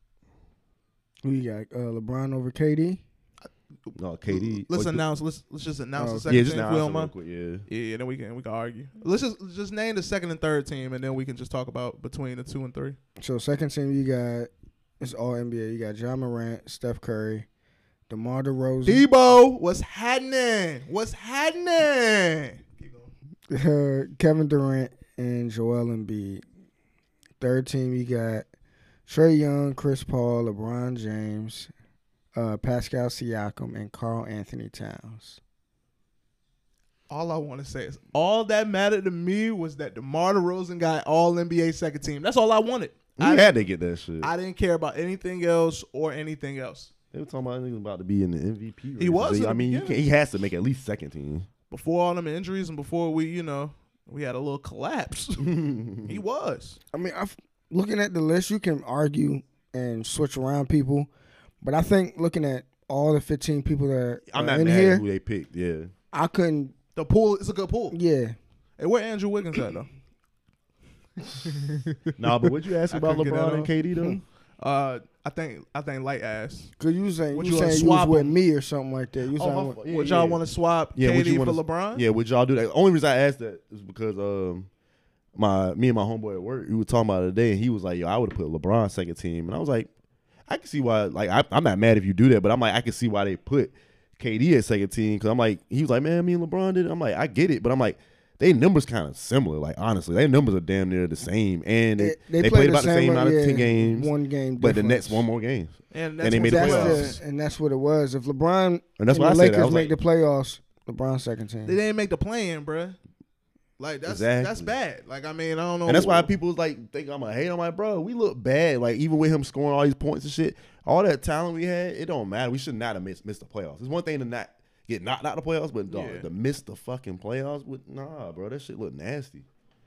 Who you got? Uh, LeBron over K D? No, K D. Let's oh, announce. Let's let's just announce Oh, the second Yeah, just team. now. If we don't mind. Yeah. Yeah, yeah, then we can we can argue. Let's just just name the second and third team, and then we can just talk about between the two and three. So second team, you got it's all N B A. You got Ja Morant, Steph Curry, DeMar DeRozan, Debo, what's happening? What's happening? Keep going. uh, Kevin Durant, and Joel Embiid. Third team, you got Trae Young, Chris Paul, LeBron James, uh, Pascal Siakam, and Karl Anthony Towns. All I want to say is all that mattered to me was that DeMar DeRozan got all N B A second team. That's all I wanted. He I, had to get that shit. I didn't care about anything else or anything else. They were talking about he was about to be in the M V P race. He was in I the mean, you beginning. can't, he has to make at least second team. Before all them injuries and before we, you know, we had a little collapse. He was. I mean, I've, looking at the list, you can argue and switch around people, but I think looking at all the fifteen people that are I'm not in mad here, at who they picked. Yeah. I couldn't. The pool is a good pool. Yeah, Hey, where Andrew Wiggins at though? Nah, but what you ask I about couldn't get LeBron that and off. K D though? Uh, I think I think light ass. cause you was saying What you you wanna saying you was swap with 'em? me or something like that. You was Oh, saying, my what- fault. Yeah, Would y'all yeah. want to swap Yeah, would K D you for wanna- LeBron? Yeah, would y'all do that? The only reason I asked that is because um my me and my homeboy at work, we were talking about it today, and he was like, "Yo, I would have put LeBron second team," and I was like, "I can see why." Like, I, I'm not mad if you do that, but I'm like, I can see why they put K D at second team because I'm like, he was like, "Man, me and LeBron did it." I'm like, I get it, but I'm like, they numbers kind of similar. Like, honestly, their numbers are damn near the same, and they, They, they, played played about the same amount of yeah, ten games, one game, but the difference. next one more games. And that's And they what made the That's playoffs. the, and that's what it was. If LeBron And that's and why the I said Lakers that. I was make like, the playoffs, LeBron second team. They didn't make the play-in, bruh. Like that's Exactly. that's bad. Like I mean, I don't know. and that's why people was like think I'm a hate. I'm like, bro, we look bad. Like even with him scoring all these points and shit, all that talent we had, it don't matter. We should not have missed, missed the playoffs. It's one thing to not get knocked out the playoffs, but dog, Yeah. to miss the fucking playoffs, with nah, bro, that shit look nasty.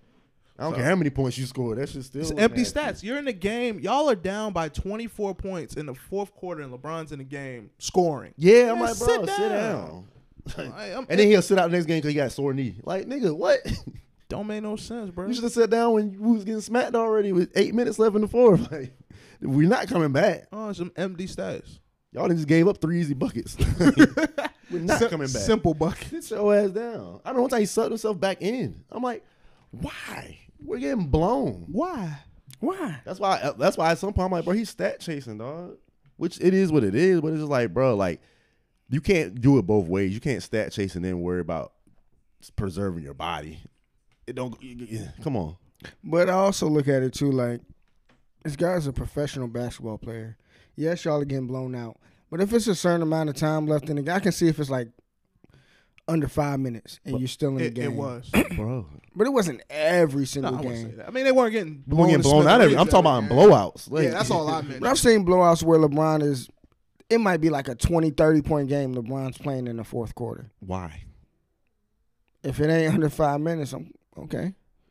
I don't So- care how many points you score, that shit still It's look empty nasty. stats. You're in the game. Y'all are down by twenty-four points in the fourth quarter, and LeBron's in the game scoring. Yeah, I'm Man, like, bro, sit sit down. down. Like, I'm- And then he'll sit out the next game because he got a sore knee. Like, nigga, what? Don't make no sense, bro. You should have sat down when you was getting smacked already with eight minutes left in the fourth. Like, we're not coming back. Oh, some empty stats. Y'all just gave up three easy buckets. We're not Sim- coming back. Simple bucket. Sit your ass down. I don't know one time he sucked himself back in. I'm like, why? We're getting blown. Why? Why? That's why. That's why at some point I'm like, bro, he's stat chasing, dog. Which it is what it is, but it's just like, bro, like you can't do it both ways. You can't stat chase and then worry about preserving your body. It don't. Come on. But I also look at it too, like this guy's a professional basketball player. Yes, y'all are getting blown out, but if it's a certain amount of time left in the game, I can see if it's like under five minutes and you're still in the It, game. it was. Bro, but it wasn't every No, single I wouldn't say game. that. I mean, they weren't getting we blown, getting to blown out. Every, I'm smithereens talking about every game. blowouts. Like, Yeah, that's all I meant. But I've seen blowouts where LeBron is. It might be like a twenty, thirty point game. LeBron's playing in the fourth quarter. Why? If it ain't under five minutes, I'm okay.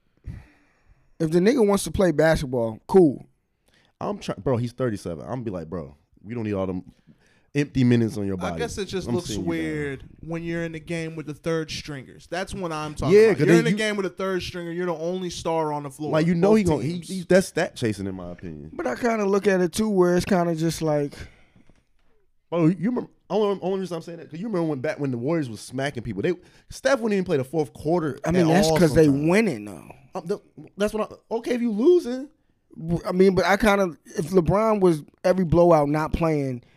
If the nigga wants to play basketball, cool. I'm trying, bro. He's thirty-seven. I'm gonna be like, bro, we don't need all them empty minutes on your body. I guess it just I'm looks sitting you down. weird when you're in the game with the third stringers. That's when I'm talking Yeah, about. 'cause You're then in the you- game with a third stringer. You're the only star on the floor. Like you know Both he gonna he, teams. he that's stat chasing in my opinion. But I kind of look at it too, where it's kind of just like, Bro, you remember? Only, only reason I'm saying that because you remember when back when the Warriors was smacking people. They Steph wouldn't even play the fourth quarter. I mean, at that's all because they sometimes. winning though. Um, th- that's what. I, okay, if you losing, I mean, but I kind of, if LeBron was every blowout not playing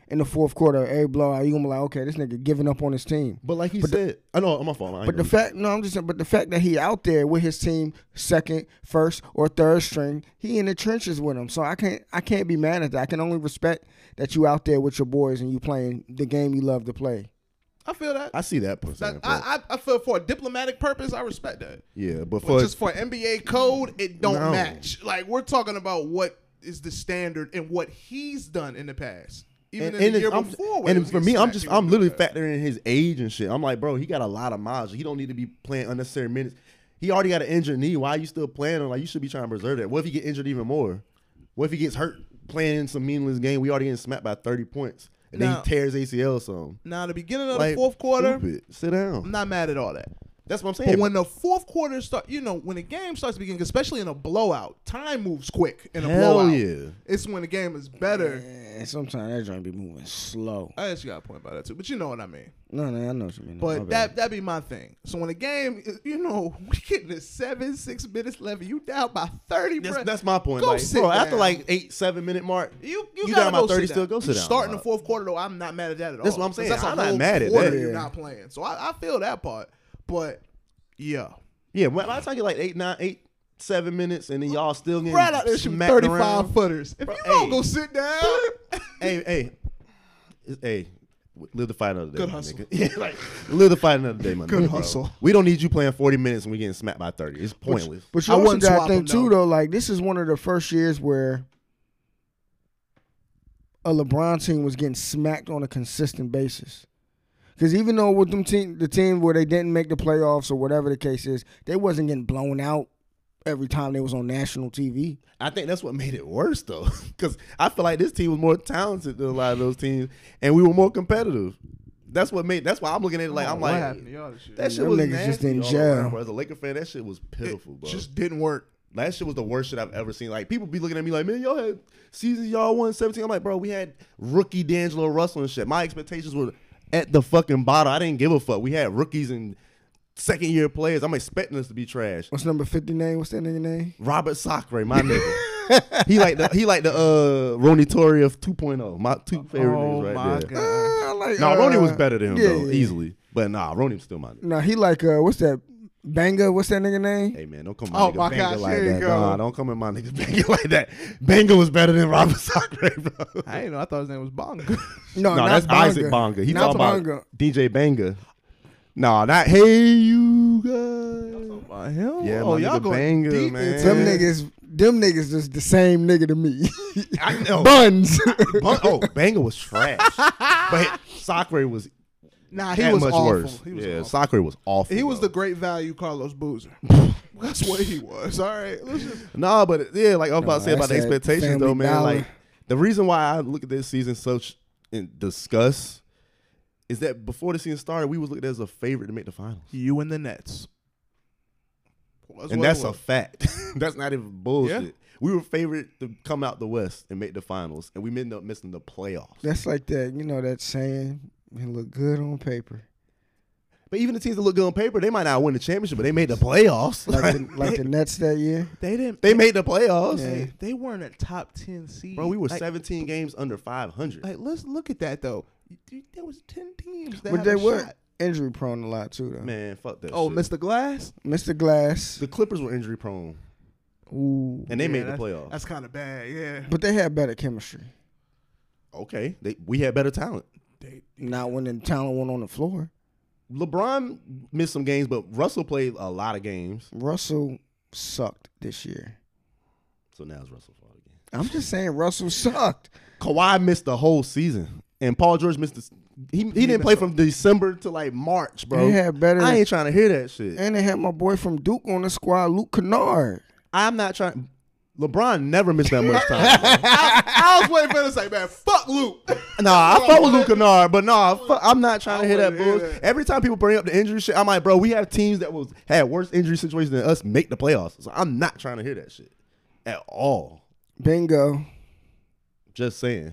in the fourth quarter, every blowout, you gonna be like, okay, this nigga giving up on his team. But like he But said, I know I'm my fault. I ain't But the gonna- fact, no, I'm just saying, but the fact that he out there with his team, second, first, or third string, he in the trenches with them. So I can't, I can't be mad at that. I can only respect that you out there with your boys and you playing the game you love to play. I feel that. I see that. That- percent, I, I I feel for a diplomatic purpose, I respect that. yeah, but But for just for N B A code, it don't No. match. Like we're talking about what is the standard and what he's done in the past, even and, in and the year it's- I'm- before. when he and was for getting me, I'm smacked, just he was I'm literally doing that. factoring in his age and shit. I'm like, bro, he got a lot of miles. He don't need to be playing unnecessary minutes. He already got an injured knee. Why are you still playing him? Like you should be trying to preserve that. What if he get injured even more? What if he gets hurt playing in some meaningless game? We already getting smacked by thirty points, and then Now- he tears A C L or something. Now, the beginning of Like, the fourth quarter, stupid. Sit down. I'm not mad at all that. That's what I'm saying. But when the fourth quarter start, you know, when the game starts to begin, especially in a blowout, time moves quick in a Hell blowout. yeah. It's when the game is better. And sometimes that joint be moving slow. I guess you got a point about that too, but you know what I mean. No, no, I know what you mean. My But bad. that that be my thing. So when the game, is- you know, we getting to seven, six minutes left, you down by thirty. that's, bruh. that's my point. Go like, sit bro, after down. like eight, seven minute mark, You you, You gotta down by go thirty, sit still down. go sit You down, Starting the dog. fourth quarter though, I'm not mad at that at all. That's what I'm 'Cause saying. That's a I'm not whole mad at quarter that. You're Yeah. not playing, so I, I feel that part. But yeah, yeah, when by the time you like eight, nine, eight, seven minutes, and then y'all still getting right out there shooting smacked thirty-five around. footers. If Bro, you don't hey. go sit down, hey, hey, It's- hey, live the fight another day. Good my hustle. nigga. Yeah, like live the fight another day, my Good nigga, bro. hustle. We don't need you playing forty minutes and we getting smacked by thirty. It's pointless. But you I also wouldn't got swap to him, think too, though. though. Like this is one of the first years where a LeBron team was getting smacked on a consistent basis. Because even though with them team, the team where they didn't make the playoffs or whatever the case is, they wasn't getting blown out every time they was on national T V. I think that's what made it worse though, because I feel like this team was more talented than a lot of those teams, and we were more competitive. That's what made. That's why I'm looking at it like I'm what like happened to y'all this year? that shit Them was niggas nasty just in all jail. around, bro. As a Laker fan, that shit was pitiful, bro. Just didn't work. That shit was the worst shit I've ever seen. Like people be looking at me like, man, y'all had seasons y'all won seventeen. I'm like, bro, we had rookie D'Angelo Russell and shit. My expectations were at the fucking bottom. I didn't give a fuck. We had rookies and second year players. I'm expecting us to be trash. What's number fifty name? What's that nigga name? Robert Sacre, my nigga. he like the he like the uh Ronnie Torrey of two point oh. My two favorite Oh niggas right my there. God. Uh, I like, Nah, uh, Ronnie was better than him yeah, though, yeah. easily. But nah, Ronnie was still my nigga. No, he like uh, what's that? Banga? What's that nigga name? Hey man, don't come Oh my nigga my Banga gosh, like here you that. go. Nah, don't come at my nigga Banga like that. Banga was better than Robert Sacre, bro. I didn't know. I thought his name was Bonga. No, No, not that's Banga. Isaac Bonga. He Not talking about Banga. D J Banga. Nah, not hey you guys. By him? Yeah, oh, my y'all nigga going Banga, deep man. into Them it. niggas, them niggas is the same nigga to me. I know. Buns. Bun- oh, Banga was trash. But Sacre was Nah, he that was much awful. worse. He was yeah, awful. Sacre was awful. He was bro. the great value Carlos Boozer. That's what he was. All right, let's just. Nah, but yeah, like I was about to say Nah, about the that's that expectations Family though, man. Dollar. Like the reason why I look at this season such in disgust is that before the season started, we was looked at as a favorite to make the finals. You and the Nets. That's And what it that's a was. fact. That's not even bullshit. Yeah. We were favorite to come out the West and make the finals, and we ended up missing the playoffs. That's like that, you know, that saying, it look good on paper. But even the teams that look good on paper, they might not win the championship, but they made the playoffs. Like the, like the Nets that year. They didn't. they made the playoffs. Yeah. They, they weren't a top ten seed. Bro, we were like, seventeen games under five hundred. Like, let's look at that though. You- There was ten teams that But had they a were shot. injury prone a lot too, though. Man, fuck that Oh, shit. Mister Glass. Mister Glass. The Clippers were injury prone, Ooh, and they yeah, made the that's- playoffs. That's kind of bad. Yeah. But they had better chemistry. Okay, they, we had better talent. They, Not when the talent went on the floor. LeBron missed some games, but Russell played a lot of games. Russell sucked this year. So now it's Russell's fault again. I'm just saying Russell sucked. Kawhi missed the whole season, and Paul George missed the. He he didn't play from December to like March, bro. They had better. I ain't trying to hear that shit. And they had my boy from Duke on the squad, Luke Kennard. I'm not trying. LeBron never missed that much time. bro. I, I was waiting for him to say, "Man, fuck Luke." Nah, I fuck with Luke Kennard, but nah, fuck, I'm not trying to hear that wouldn't hear bullshit. that. Every time people bring up the injury shit, I'm like, bro, we have teams that was had worse injury situations than us make the playoffs. So I'm not trying to hear that shit at all. Bingo. Just saying.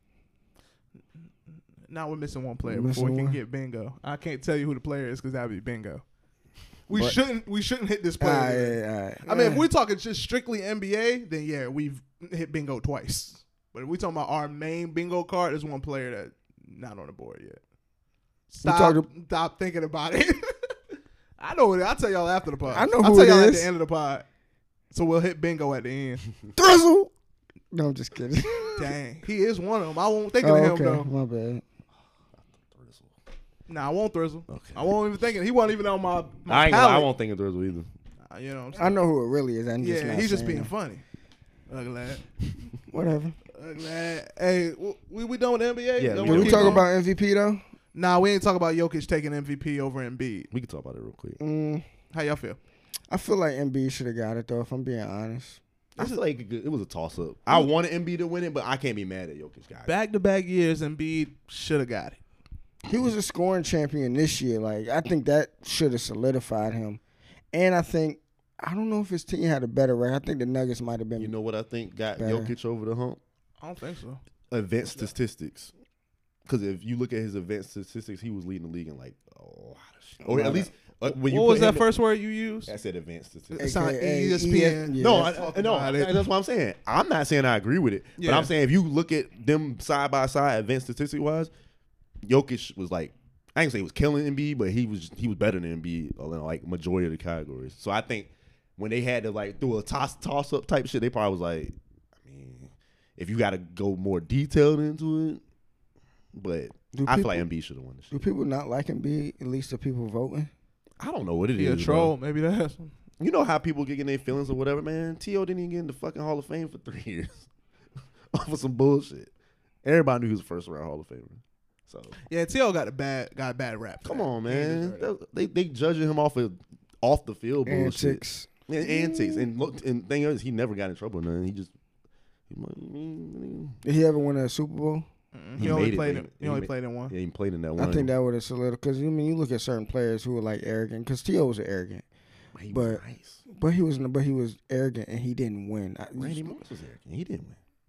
Now we're missing one player Missing before we can one? get Bingo. I can't tell you who the player is because that would be Bingo. We But- shouldn't. We shouldn't hit this All player. right, again. all right. I mean, if we're talking just strictly N B A, then yeah, we've hit Bingo twice. But if we talking about our main bingo card, there's one player that not on the board yet. Stop, talk stop thinking about it. I know it. I'll tell y'all after the pod. I know I'll who tell it y'all is. at the end of the pod. So we'll hit bingo at the end. Drizzle. No, I'm just kidding. Dang, he is one of them. I won't think Oh, of him okay. though. My bad. Nah, I won't Thrizzle. Okay. I won't even think. He wasn't even on my. my I ain't gonna, I palette. won't think of Drizzle either. Uh, You know what I'm I saying? know who it really is. I'm just Yeah, not he's just saying being it. funny. Ugly lad. Whatever. Ugly lad. Hey, w- we we done with the N B A? Yeah, Don't we Can we keep talk going? about M V P though? Nah, we ain't talk about Jokic taking M V P over Embiid. We can talk about it real quick. Mm, How y'all feel? I feel like Embiid should have got it though. If I'm being honest. I feel like it it was a toss up. I wanted Embiid to win it, but I can't be mad at Jokic got it. Back to back years, Embiid should have got it. He was a scoring champion this year. Like I think that should have solidified him. And I think I don't know if his team had a better record. I think the Nuggets might have been. You know what I think got Better. Jokic over the hump? I don't think so. Advanced statistics. Because if you look at his advanced statistics, he was leading the league in like a lot of shit. Or at least uh, when you What put was that him- first word you used? I said advanced statistics. It's not A K A E S P N. Yeah, no, that's- I, I, no, about it. that's what I'm saying. I'm not saying I agree with it, but Yeah. I'm saying if you look at them side by side, advanced statistic wise, Jokic was like, I ain't say he was killing Embiid, but he was he was better than Embiid in like majority of the categories. So I think when they had to like do a toss toss up type shit, they probably was like, I mean, if you got to go more detailed into it, but Do I people- feel like Embiid should have won this Do shit. people not like Embiid? At least the people voting. I don't know what it He is. a bro. troll. Maybe that's. You know how people get in their feelings or whatever, man. T O didn't even get in the fucking Hall of Fame for three years off of some bullshit. Everybody knew he was a first round Hall of Famer. So Yeah, T O got a bad got a bad rap. for come that. on, He ain't man. deserve that. They they judging him off of off the field bullshit. Antics. Yeah, antics. And look, and thing is, he never got in trouble. Nothing. He just. He, might- Did he ever win a Super Bowl? Mm-mm. He He, only made it, played. man. in, he He only ma- played in one. yeah, he played in that one. I think that would have solidified. Because I mean, you look at certain players who were like arrogant. Because T O was arrogant, He was but- nice. but he was but he was arrogant and he didn't win. I, Randy Moss was arrogant. He didn't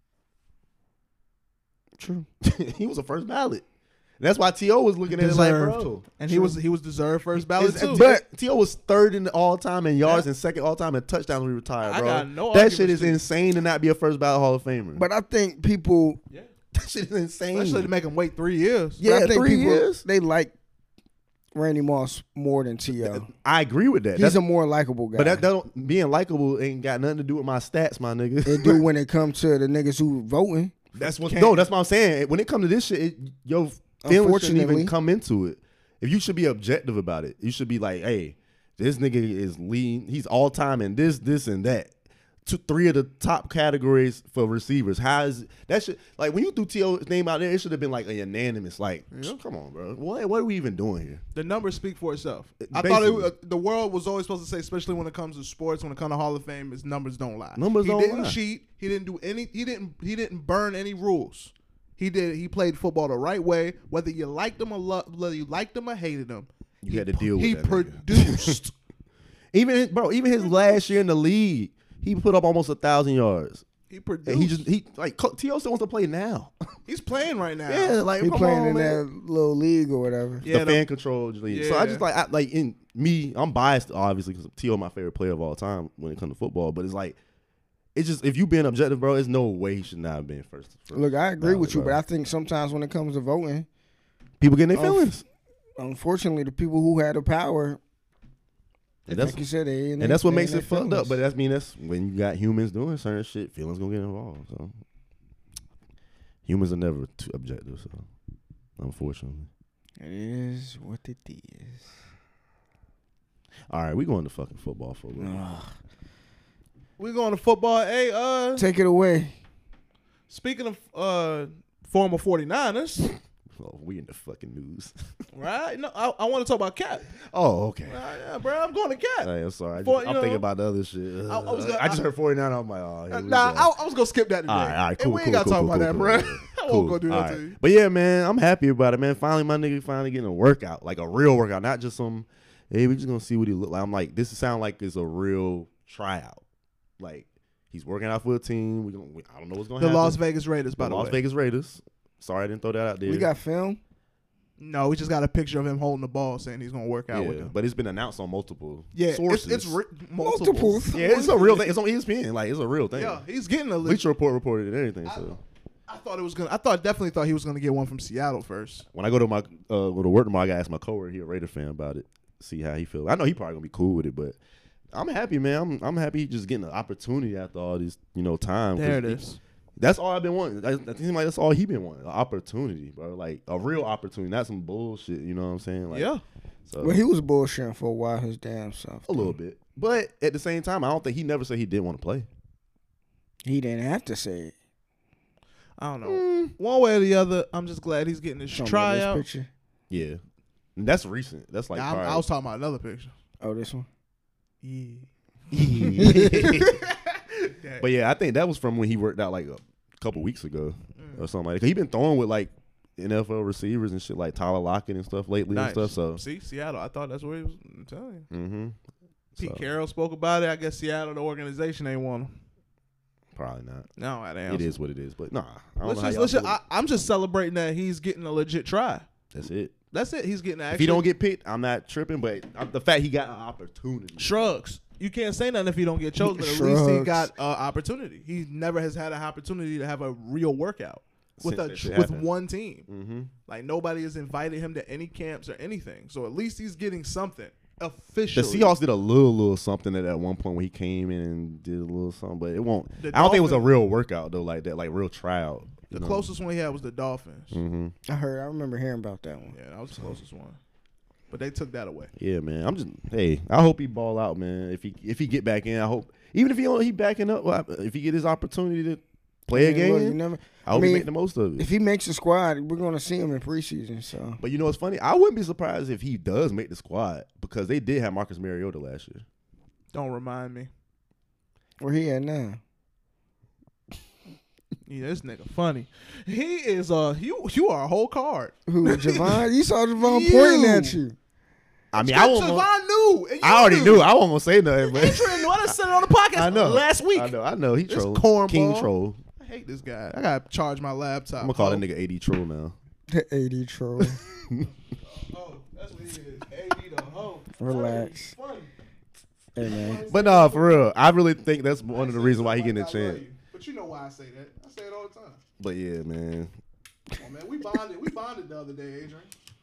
True. win. He was a first ballot. That's why T O was looking at it like, Deserved. bro. And he was he was deserved first ballot It's- too. But T O was third in the all time in yards and second all time in touchdowns when he retired, I bro. got no that shit arguments is to- insane to not be a first ballot Hall of Famer. But I think people. yeah. that shit is insane. Especially to make him wait three years. Yeah, but I think three people, years. They like Randy Moss more than T O. I agree with that. He's That's, a more likable guy. but that, that don't, being likable ain't got nothing to do with my stats, my nigga. It do when it comes to the niggas who voting. That's what. Can't- No, that's what I'm saying. When it comes to this shit, it, your feelings shouldn't Unfortunately- even come into it. If you should be objective about it, you should be like, "Hey, this nigga is lean. He's all time in this, this, and that. Two, three of the top categories for receivers. How is that shit? Like when you threw T O's name out there, it should have been like a unanimous. Like, come on, bro. What what are we even doing here? The numbers speak for itself. I Basically. thought it, uh, the world was always supposed to say, especially when it comes to sports, when it comes to Hall of Fame, is numbers don't lie. Numbers he don't didn't lie. cheat. He didn't do any. He didn't. He didn't burn any rules. He did. He played football the right way, whether you liked him or lo- whether you liked him or hated him. You he, had to deal with He that nigga. produced. Even bro, even his last year in the league, he put up almost a thousand yards. he produced. And he just he like T O still wants to play now. He's playing right now. yeah, like He come playing on, in man. that little league or whatever. Yeah, the the- fan control league. So I Yeah. just like I, like in me, I'm biased obviously because T O my favorite player of all time when it comes to football. But it's like it's just if you being objective, bro, there's no way he should not have been first. first Look, I agree ballot, with you, bro. but I think sometimes when it comes to voting, people getting their Oh, feelings, unfortunately, the people who had the power, and that's like you said, they and that's what makes it fucked up. But that's mean that's when you got humans doing certain shit, feelings gonna get involved. So humans are never too objective. So unfortunately, it is what it is. all right, we going to fucking football for a little. bit. We going to football. Hey, uh, Take it away. speaking of uh former 49ers, Oh, we in the fucking news. right? No, I, I want to talk about Cap. Oh, okay. Uh, yeah, bro, I'm going to Cap. Hey, I'm sorry. I For- just, you I'm know, thinking about the other shit. I- I was gonna- I just heard forty-nine. I'm like, oh, here Uh, we nah, go. I, I was gonna skip that today. All right, all right, And cool, we ain't cool, gotta cool, talk cool, about that, cool, bro. cool, I cool. won't go do All that right. to you. But yeah, man, I'm happy about it, man. Finally, my nigga finally getting a workout, like a real workout, not just some. Hey, we just gonna see what he look like. I'm like, this sound like it's a real tryout. Like he's working out for a team. We gonna, we, I don't know what's gonna The happen. Las Vegas Raiders, by the the Las way. Vegas Raiders. Sorry, I didn't throw that out there. We got film. No, we just got a picture of him holding the ball, saying he's gonna work out yeah, with them. but it's been announced on multiple Yeah, sources. it's, it's ri- multiple. Multiples. yeah, it's a real thing. It's on E S P N. Like it's a real thing. Yeah, he's getting a. Bleacher Report reported it and everything. So I thought it was gonna. I thought definitely thought he was gonna get one from Seattle first. When I go to my uh, go to work tomorrow, I gotta ask my coworker, he a Raider fan, about it. See how he feels. I know he probably gonna be cool with it, but I'm happy, man. I'm I'm happy he just getting an opportunity after all this, you know, time. There it he, is. That's all I've been wanting. I, I think like that's all he been wanting. An opportunity, bro. Like a real opportunity, not some bullshit. You know what I'm saying? Like, Yeah. So Well, he was bullshitting for a while, his damn self. a little bit, but at the same time, I don't think he never said he didn't want to play. He didn't have to say it. I don't know. One way or the other, I'm just glad he's getting his Talking about this tryout. picture. Yeah, and that's recent. That's like Nah, I'm- probably- I was talking about another picture. Oh, this one? Yeah. But yeah, I think that was from when he worked out like a couple weeks ago Mm. or something like that. 'Cause he been throwing with like N F L receivers and shit like Tyler Lockett and stuff lately Nice. and stuff. So, See, Seattle. I thought that's where he was. I'm telling you. mm-hmm. Pete So, Carroll spoke about it. I guess Seattle, the organization, ain't want him. probably not. No, I It is what it is. But nah, I don't Let's know how just, y'all let's just, feel. I, I'm just celebrating that he's getting a legit try. That's it. That's it. He's getting actually. If he don't get picked, I'm not tripping. But uh, the fact he got an opportunity. shrugs. You can't say nothing if he don't get chosen. But at least he Shrugs. got an opportunity. He never has had an opportunity to have a real workout with Since a that shit with happened. one team. Mm-hmm. Like nobody has invited him to any camps or anything. So at least he's getting something officially. The Seahawks did a little, little something at that one point when he came in and did a little something, but it won't. The I don't think it was a Dolphins- real workout though, like that, like real tryout. The closest one he had was the Dolphins. Mm-hmm. I heard. I remember hearing about that one. Yeah, that was the closest one. But they took that away. Yeah, man. I'm just hey. I hope he ball out, man. If he if he get back in, I hope even if he don't, he backing up. well, If he get his opportunity to play a I mean, look, game, you never, I hope I he mean, make the most of it. if he makes the squad, we're gonna see him in preseason. So But you know what's funny? I wouldn't be surprised if he does make the squad because they did have Marcus Mariota last year. Don't remind me. where he at now? Yeah, this nigga funny. He is uh you you are a whole card. Who? Javon? You saw Javon You. pointing at you. I mean, I won't. Javon knew. and you I already knew. knew. I wasn't gonna say nothing, but Adrian knew. I done said it on the podcast I know last week. I know. I know. He This troll. cornball. King troll. I hate this guy. I gotta charge my laptop. I'm gonna call oh. that nigga A D troll now. The A D troll. Oh, that's what he is. A D the hoe. Relax. Funny. Hey man. But nah, for real, I really think that's one of the I reasons say why he something getting a like, I love chance. you. But you know why I say that. I say it all the time. But yeah, man. Come on, man. We bonded. We bonded the other day, Adrian.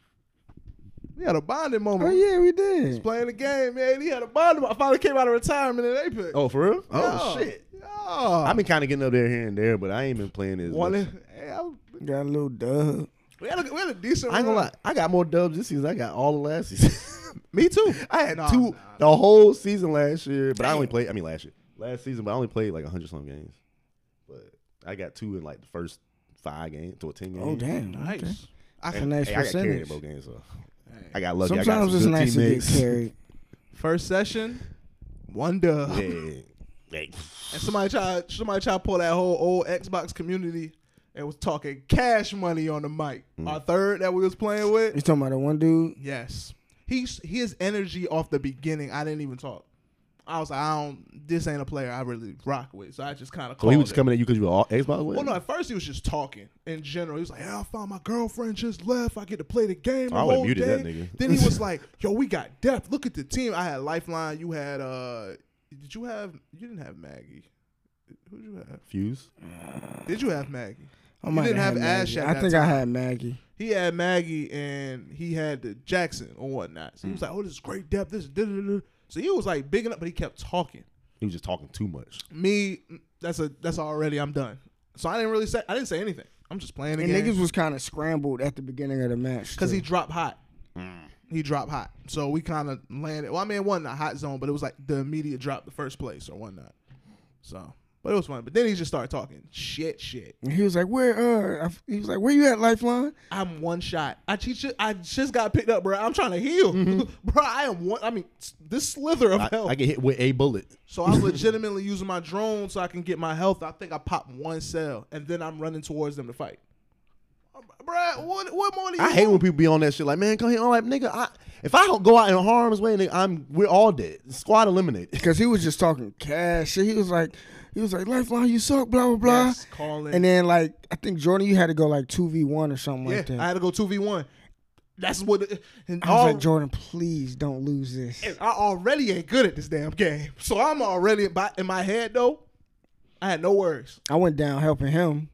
We had a bonding moment. Oh yeah, we He's did. playing the game, man. He had a bonding. I finally came out of retirement in Apex. Oh, for real? Oh Yeah. shit. Yeah. I've been kind of getting up there here and there, but I ain't been playing as One. much. in- Hey, I, was- Got a little dub. we had a we had a decent. I ain't gonna run. lie. I got more dubs this season. I got all the last season. Me too. I had Nah, two nah. the whole season last year, but I only Damn. played. I mean, last year, last season, but I only played like a hundred some games. But I got two in like the first five games to a ten games. Oh damn. Nice. Okay. I That's a can, nice Hey, I got carried in percentage. both games, so hey. I got lucky. I got Sometimes some it's good nice to teammates. get carried. First session, one dub. Yeah. Hey. And somebody tried somebody tried to pull that whole old Xbox community and was talking cash money on the mic. Mm. Our third that we was playing with. You talking about the one dude? Yes. He's his energy off the beginning. I didn't even talk. I was like, I don't. This ain't a player I really rock with. So I just kind of. So he was just coming at you because you were all Xbox with? Well, no. At first he was just talking in general. He was like, "Yeah, I found my girlfriend just left. I get to play the game the I would've whole muted day." that nigga. Then he was like, "Yo, we got depth. Look at the team. I had Lifeline. You had uh, did you have? You didn't have Maggie. Who did you have? Fuse. Did you have Maggie? I You might didn't have had Ash Maggie. at I that think I time. had Maggie. He had Maggie and he had the Jackson or whatnot. So he was like, "Oh, this is great depth. This is da da da." So he was like big enough, but he kept talking. He was just talking too much. Me, that's a that's already I'm done. So I didn't really say I didn't say anything. I'm just playing the And game niggas was kind of scrambled at the beginning of the match because he too. dropped hot. He dropped hot, so we kind of landed. Well, I mean, it wasn't a hot zone, but it was like the immediate drop, the first place or whatnot. So, but it was fun. But then he just started talking shit, shit. And he was like, "Where?" Uh, I- he was like, "Where you at, Lifeline?" I'm one shot. I teach I just got picked up, bro. I'm trying to heal, bro. I am one. I mean, this slither of I, health. I get hit with a bullet. So I'm legitimately using my drone so I can get my health. I think I popped one cell, and then I'm running towards them to fight. Bruh, what what more do you I hate when want? people be on that shit like, man, come here. I'm like, nigga, I, if I don't go out in harm's way, nigga, I'm we're all dead. Squad eliminated. Because he was just talking cash. He was like, he was like, "Lifeline, you suck," blah blah blah. Yes, calling. And then like, I think Jordan, you had to go like two v one or something yeah, like that. I had to go two v one. That's what. It, and I was all, like, Jordan, please don't lose this. and I already ain't good at this damn game, so I'm already in my, in my head though. I had no worries. I went down helping him.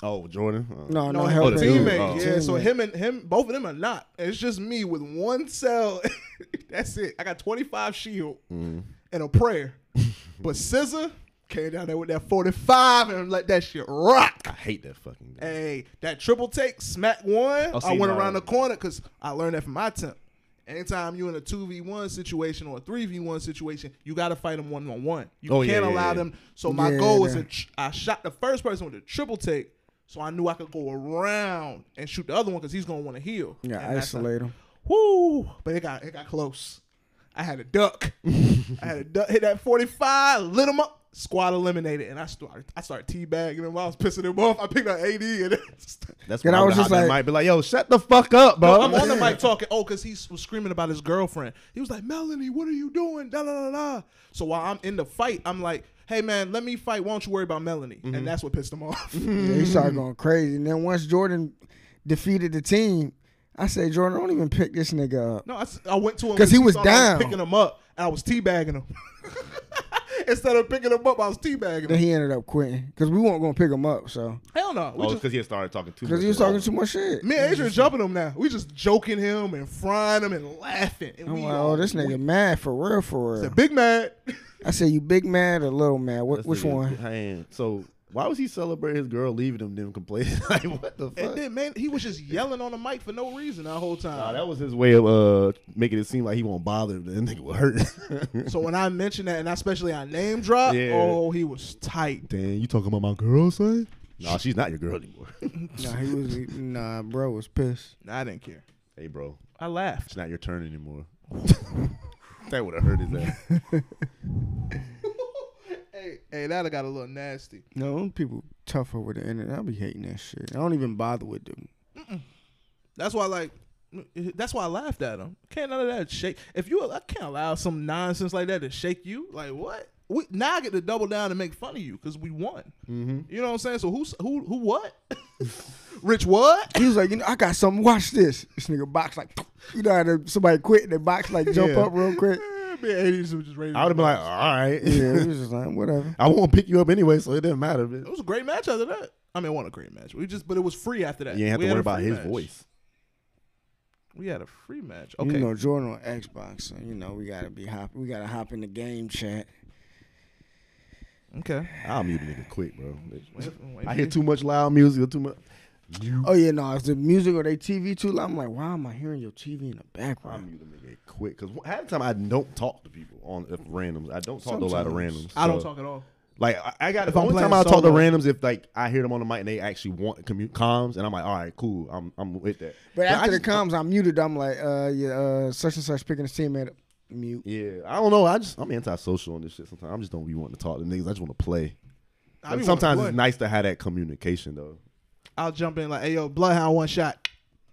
Oh, Jordan. Uh, No, No, no, him help and the him. dude. teammate. Oh. Yeah, so Teammate. him and him, both of them are not. It's just me with one cell. That's it. I got twenty-five shield mm. and a prayer. But S Z A came down there with that forty-five and let that shit rock. I hate that fucking guy. Hey, that triple take, smack one. Oh, see, I went no. around the corner because I learned that from my temp. Anytime you in a two v one situation or a three v one situation, you got to fight them one on one. You Oh, yeah, can't yeah, allow yeah. them. So my Yeah, goal was that- to tr- I shot the first person with a triple take, so I knew I could go around and shoot the other one because he's gonna want to heal. Yeah, And that's isolate him. Woo! But it got it got close. I had a duck. I had a duck. Hit that forty-five, lit him up. Squad eliminated, and I started. I started teabagging him. I was pissing him off. I picked up A D, and That's And why I I was was just like- might be like, yo, shut the fuck up, bro. No, I'm on the mic talking. Oh, because he was screaming about his girlfriend. He was like, Melanie, what are you doing? Da da da da. So while I'm in the fight, I'm like, hey man, let me fight. Why don't you worry about Melanie? Mm-hmm. And that's what pissed him off. Yeah, he started going crazy. And then once Jordan defeated the team, I said, Jordan, don't even pick this nigga up. No, I, s- I went to him 'Cause he was thought I down. picking him up, and I was teabagging him. Instead of picking him up, I was teabagging Then him. he ended up quitting because we weren't going to pick him up. So Hell no. We Oh, just, because he had started talking too much. because he was shit. talking too much shit. me and Adrian jumping him now. We just joking him and frying him and laughing. And I'm we like, all- oh, this nigga mad for real, for Said, real. big mad. I said, you big mad or little mad? What, This which nigga- one? Man, so why was he celebrating his girl leaving him then complaining? Like, what the And fuck? then, man, he was just yelling on the mic for no reason that whole time. Nah, that was his way of uh making it seem like he won't bother him. That nigga was hurt. So when I mentioned that, and especially I name drop, Yeah. oh, he was tight. Damn, you talking about my girl, son? Nah, she's not your girl anymore. Nah, he was. Nah, bro was pissed. Nah, I didn't care. Hey, bro, I laughed. it's not your turn anymore. That would have hurt his ass. hey, hey, that got a little nasty. No, them people tough over the internet. I be hating that shit. I don't even bother with them. That's why, like, that's why I laughed at him. Can't none of that shake. If you, I can't allow some nonsense like that to shake you. Like what? We now I get to double down and make fun of you because we won. Mm-hmm. You know what I'm saying? So who's who? Who what? Rich what? He was like, you know, I got something. Watch this. This nigga box like, you know how to, somebody quit, they box like jump Yeah. up real quick. Me and eighties was just ready. to I would have been go. like, all right. Yeah, he was just like, whatever. I won't pick you up anyway, so it didn't matter. It was a great match after that. I mean, it wasn't a great match. We just, but it was free after that. You ain't have We to had worry a about free his match. voice. We had a free match. Okay. You know, Jordan on Xbox, so you know we gotta be hop. We gotta hop in the game chat. Okay. I'll mute a nigga quick, bro. Wait, wait I for hear you. too much loud music or too much. Oh yeah, no, if the music or they T V too loud, I'm like, why am I hearing your T V in the I background? mute a nigga quick because half the time I don't talk to people on if randoms. I don't talk to a lot of Sometimes. randoms. I don't so, talk at all. Like I, I got If the I'm only time playing I talk to solo. randoms if like I hear them on the mic and they actually want commu- comms and I'm like, all right, cool, I'm I'm with that. But I after the just- comms, I'm muted. I'm like, uh, yeah, uh, such and such picking a teammate up. Mute. Yeah, I don't know. I just I'm antisocial on this shit. Sometimes I just don't be wanting to talk to niggas. I just want to play. I Like, be sometimes wanna it's play. nice to have that communication though. I'll jump in like, hey yo, Bloodhound one shot.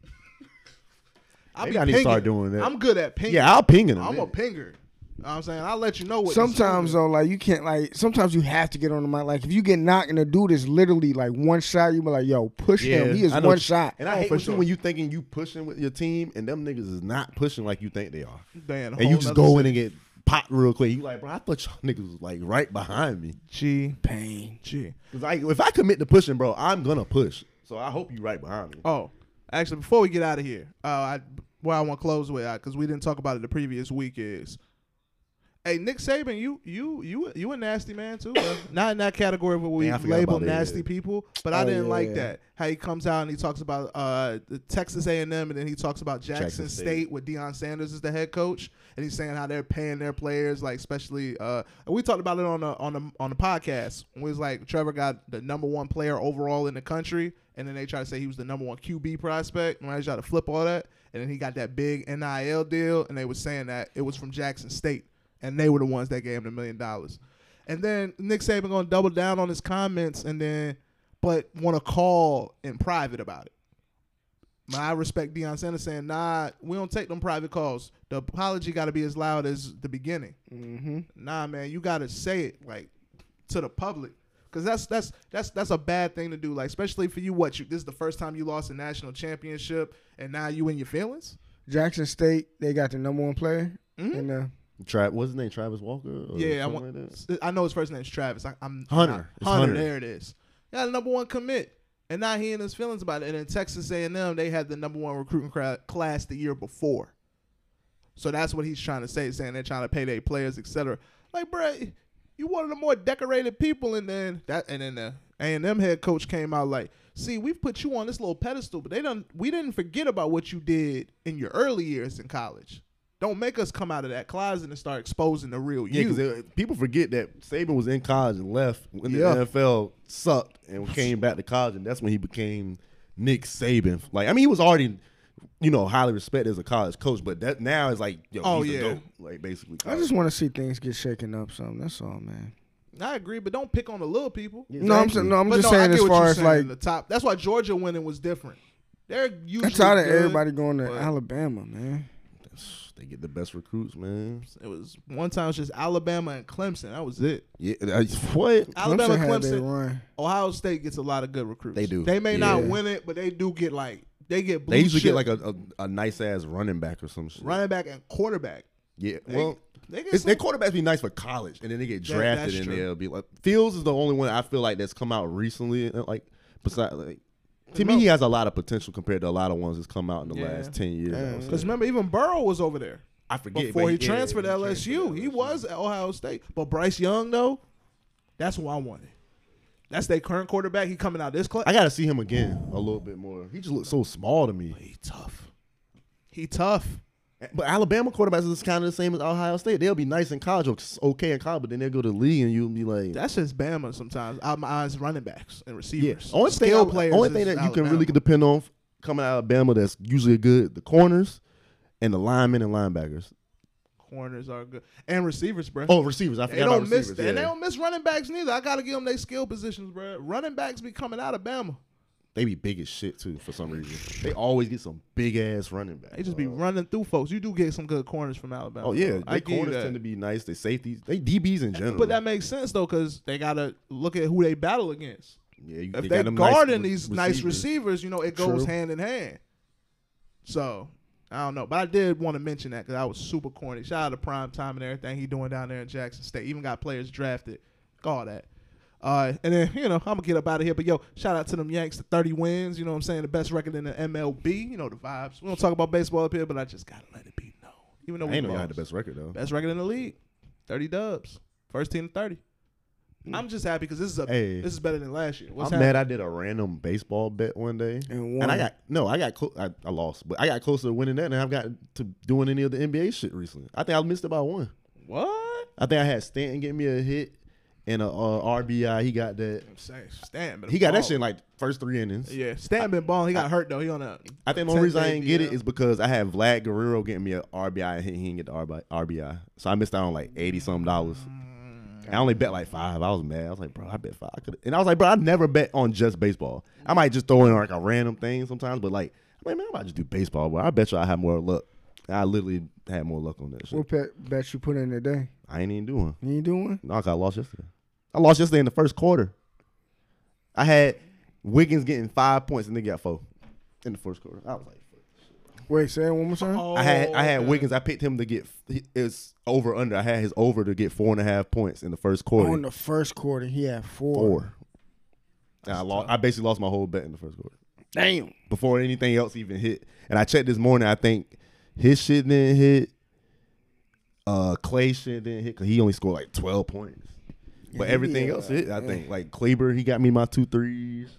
I'll Maybe be I need to start pinging. doing that. I'm good at pinging. Yeah, I'll ping them. I'm a pinger. You know what I'm saying? I'll let you know what. Sometimes this is. though, like you can't like. Sometimes you have to get on the mic. Like if you get knocked and the dude is literally like one shot, you be like, yo, push him. He is I know one what you- shot. And Oh, I hate for when, you, sure. when you thinking you pushing with your team and them niggas is not pushing like you think they are. Damn, a And you whole just nother go in city. and get popped real quick. You like, bro, I thought y'all niggas was like right behind me. G Pain. G. Cause I, if I commit to pushing, bro, I'm gonna push. So I hope you right behind me. Oh, actually, before we get out of here, uh, I where I want to close with, because we didn't talk about it the previous week is, hey Nick Saban, you you you you a nasty man too, bro. Not in that category where we Man, I forgot label about it, nasty yeah. people, but I Oh, didn't yeah, like yeah. that. How he comes out and he talks about uh the Texas A and M, and then he talks about Jackson, Jackson State. State. with Deion Sanders as the head coach, and he's saying how they're paying their players, like especially uh and we talked about it on the on the on the podcast. It was like Trevor got the number one player overall in the country, and then they try to say he was the number one Q B prospect, and I try to flip all that, and then he got that big N I L deal, and they were saying that it was from Jackson State, and they were the ones that gave him the million dollars. And then Nick Saban gonna double down on his comments, and then but want to call in private about it. But I respect Deion Sanders saying, nah, we don't take them private calls. The apology got to be as loud as the beginning. Mm-hmm. Nah, man, you got to say it like to the public, because that's that's that's that's a bad thing to do. Like especially for you, what you this is the first time you lost a national championship, and now you in your feelings. Jackson State, they got the number one player. Mhm. And uh, Tra- what's his name? Travis Walker? Or Yeah, I something want. like that? I know his first name's Travis. I, I'm Hunter. not- It's Hunter. Hunter. There it is. Got a number one commit. and not he in his feelings about it. And in Texas A and M, they had the number one recruiting cra- class the year before. So that's what he's trying to say, saying they're trying to pay their players, et cetera. Like, bro, you one of the more decorated people, and then that, and then the A and M head coach came out like, see, we've put you on this little pedestal, but they don't. We didn't forget about what you did in your early years in college. Don't make us come out of that closet and start exposing the real Yeah, you. because people forget that Saban was in college and left when the Yeah. N F L sucked and came back to college, and that's when he became Nick Saban. Like, I mean, he was already, you know, highly respected as a college coach, but that now is like, yo, Oh, he's yeah. a GOAT. Like, basically. I just want to see things get shaken up. Something. That's all, man. I agree, but don't pick on the little people. No, I'm saying, no, I'm But just no, I saying get as what far you're as saying like in the top. That's why Georgia winning was different. They're usually I'm tired of good, everybody going to but Alabama, man. They get the best recruits, man. It was one time it was just Alabama and Clemson. That was it. Yeah, I- what? Alabama, Clemson had their Clemson. run. Ohio State gets a lot of good recruits. They do. They may not Yeah. win it, but they do get like they get. Blue They usually chip get like a, a, a nice ass running back or some shit. running back and quarterback. Yeah, They- well, they get it's, some- their quarterbacks be nice for college, and then they get That- drafted, that's and true. they'll be like. Fields is the only one I feel like that's come out recently. Like, besides, like, to me, he has a lot of potential compared to a lot of ones that's come out in the Yeah. last ten years. I would say. Because remember, even Burrow was over there I forget before but he yeah, transferred to he L S U. transferred to He L S U. was at Ohio State, but Bryce Young though, that's who I wanted. That's their current quarterback. He coming out this class. I got to see him again a little bit more. He just looks so small to me. He tough. He tough. But Alabama quarterbacks is kind of the same as Ohio State. They'll be nice in college, or okay in college, but then they'll go to the league and you'll be like, That's just Bama sometimes. I'm eyes running backs and yeah. receivers. Only thing, Skill I- players. only is thing that you can Alabama. really depend on f- coming out of Alabama that's usually good, the corners and the linemen and linebackers. corners are good and receivers, bro. Oh, receivers. I They forgot don't about miss, receivers. and they yeah. don't miss running backs neither. I gotta give them their skill positions, bro. Running backs be coming out of Bama. They be big as shit too for some reason. They always get some big ass running backs. They just be running through folks. You do get some good corners from Alabama. Oh yeah, though. I they give you corners that. tend to be nice. They safeties, they D Bs in general. But that makes sense though, because they gotta look at who they battle against. yeah, you, If they they got them nice guarding re- these nice receivers, you know, it goes True. hand in hand. So I don't know, but I did want to mention that because I was super corny. Shout out to Prime Time and everything he doing down there in Jackson State. Even got players drafted, all that. Uh, and then you know I'm gonna get up out of here, but yo, shout out to them Yanks, the thirty wins. You know what I'm saying, the best record in the M L B. You know the vibes. We don't talk about baseball up here, but I just gotta let it be known. Even though I we ain't know y'all lost. had the best record though. Best record in the league, thirty dubs, first team to thirty. I'm just happy because this is a Hey. this is better than last year. What's I'm happening? mad I did a random baseball bet one day. And won. And I got no, I got clo- I, I lost, but I got closer to winning that than I've got to doing any of the N B A shit recently. I think I missed about one. What? I think I had Stanton get me a hit and a uh, R B I. He got that. Say, Stan been He got that balling. shit in like first three innings. Yeah, Stan been balling. He got hurt though. He on a. I think the only reason I didn't get it ten-day is because I had Vlad Guerrero getting me a R B I and he he didn't get the R B I. So I missed out on like eighty something dollars. I only bet like five. I was mad. I was like, bro, I bet five. I could've- and I was like, bro, I never bet on just baseball. I might just throw in like a random thing sometimes, but like, I'm like, man, I might just do baseball. But I bet you I have more luck. I literally had more luck on that shit. What bet, bet you put in today? I ain't even doing. You ain't doing? No, 'cause I lost yesterday. I lost yesterday in the first quarter. I had Wiggins getting five points and they got four in the first quarter. I was like, Wait, say it one more time. Oh, I had I had okay. Wiggins. I picked him to get it's over under. I had his over to get four and a half points in the first quarter. Oh, in the first quarter, he had four. Four. And I lost. I basically lost my whole bet in the first quarter Damn. before anything else even hit. And I checked this morning. I think his shit didn't hit. Uh, Clay shit didn't hit because he only scored like twelve points. But Yeah, everything yeah, else hit. I yeah. think like Kleber, he got me my two threes.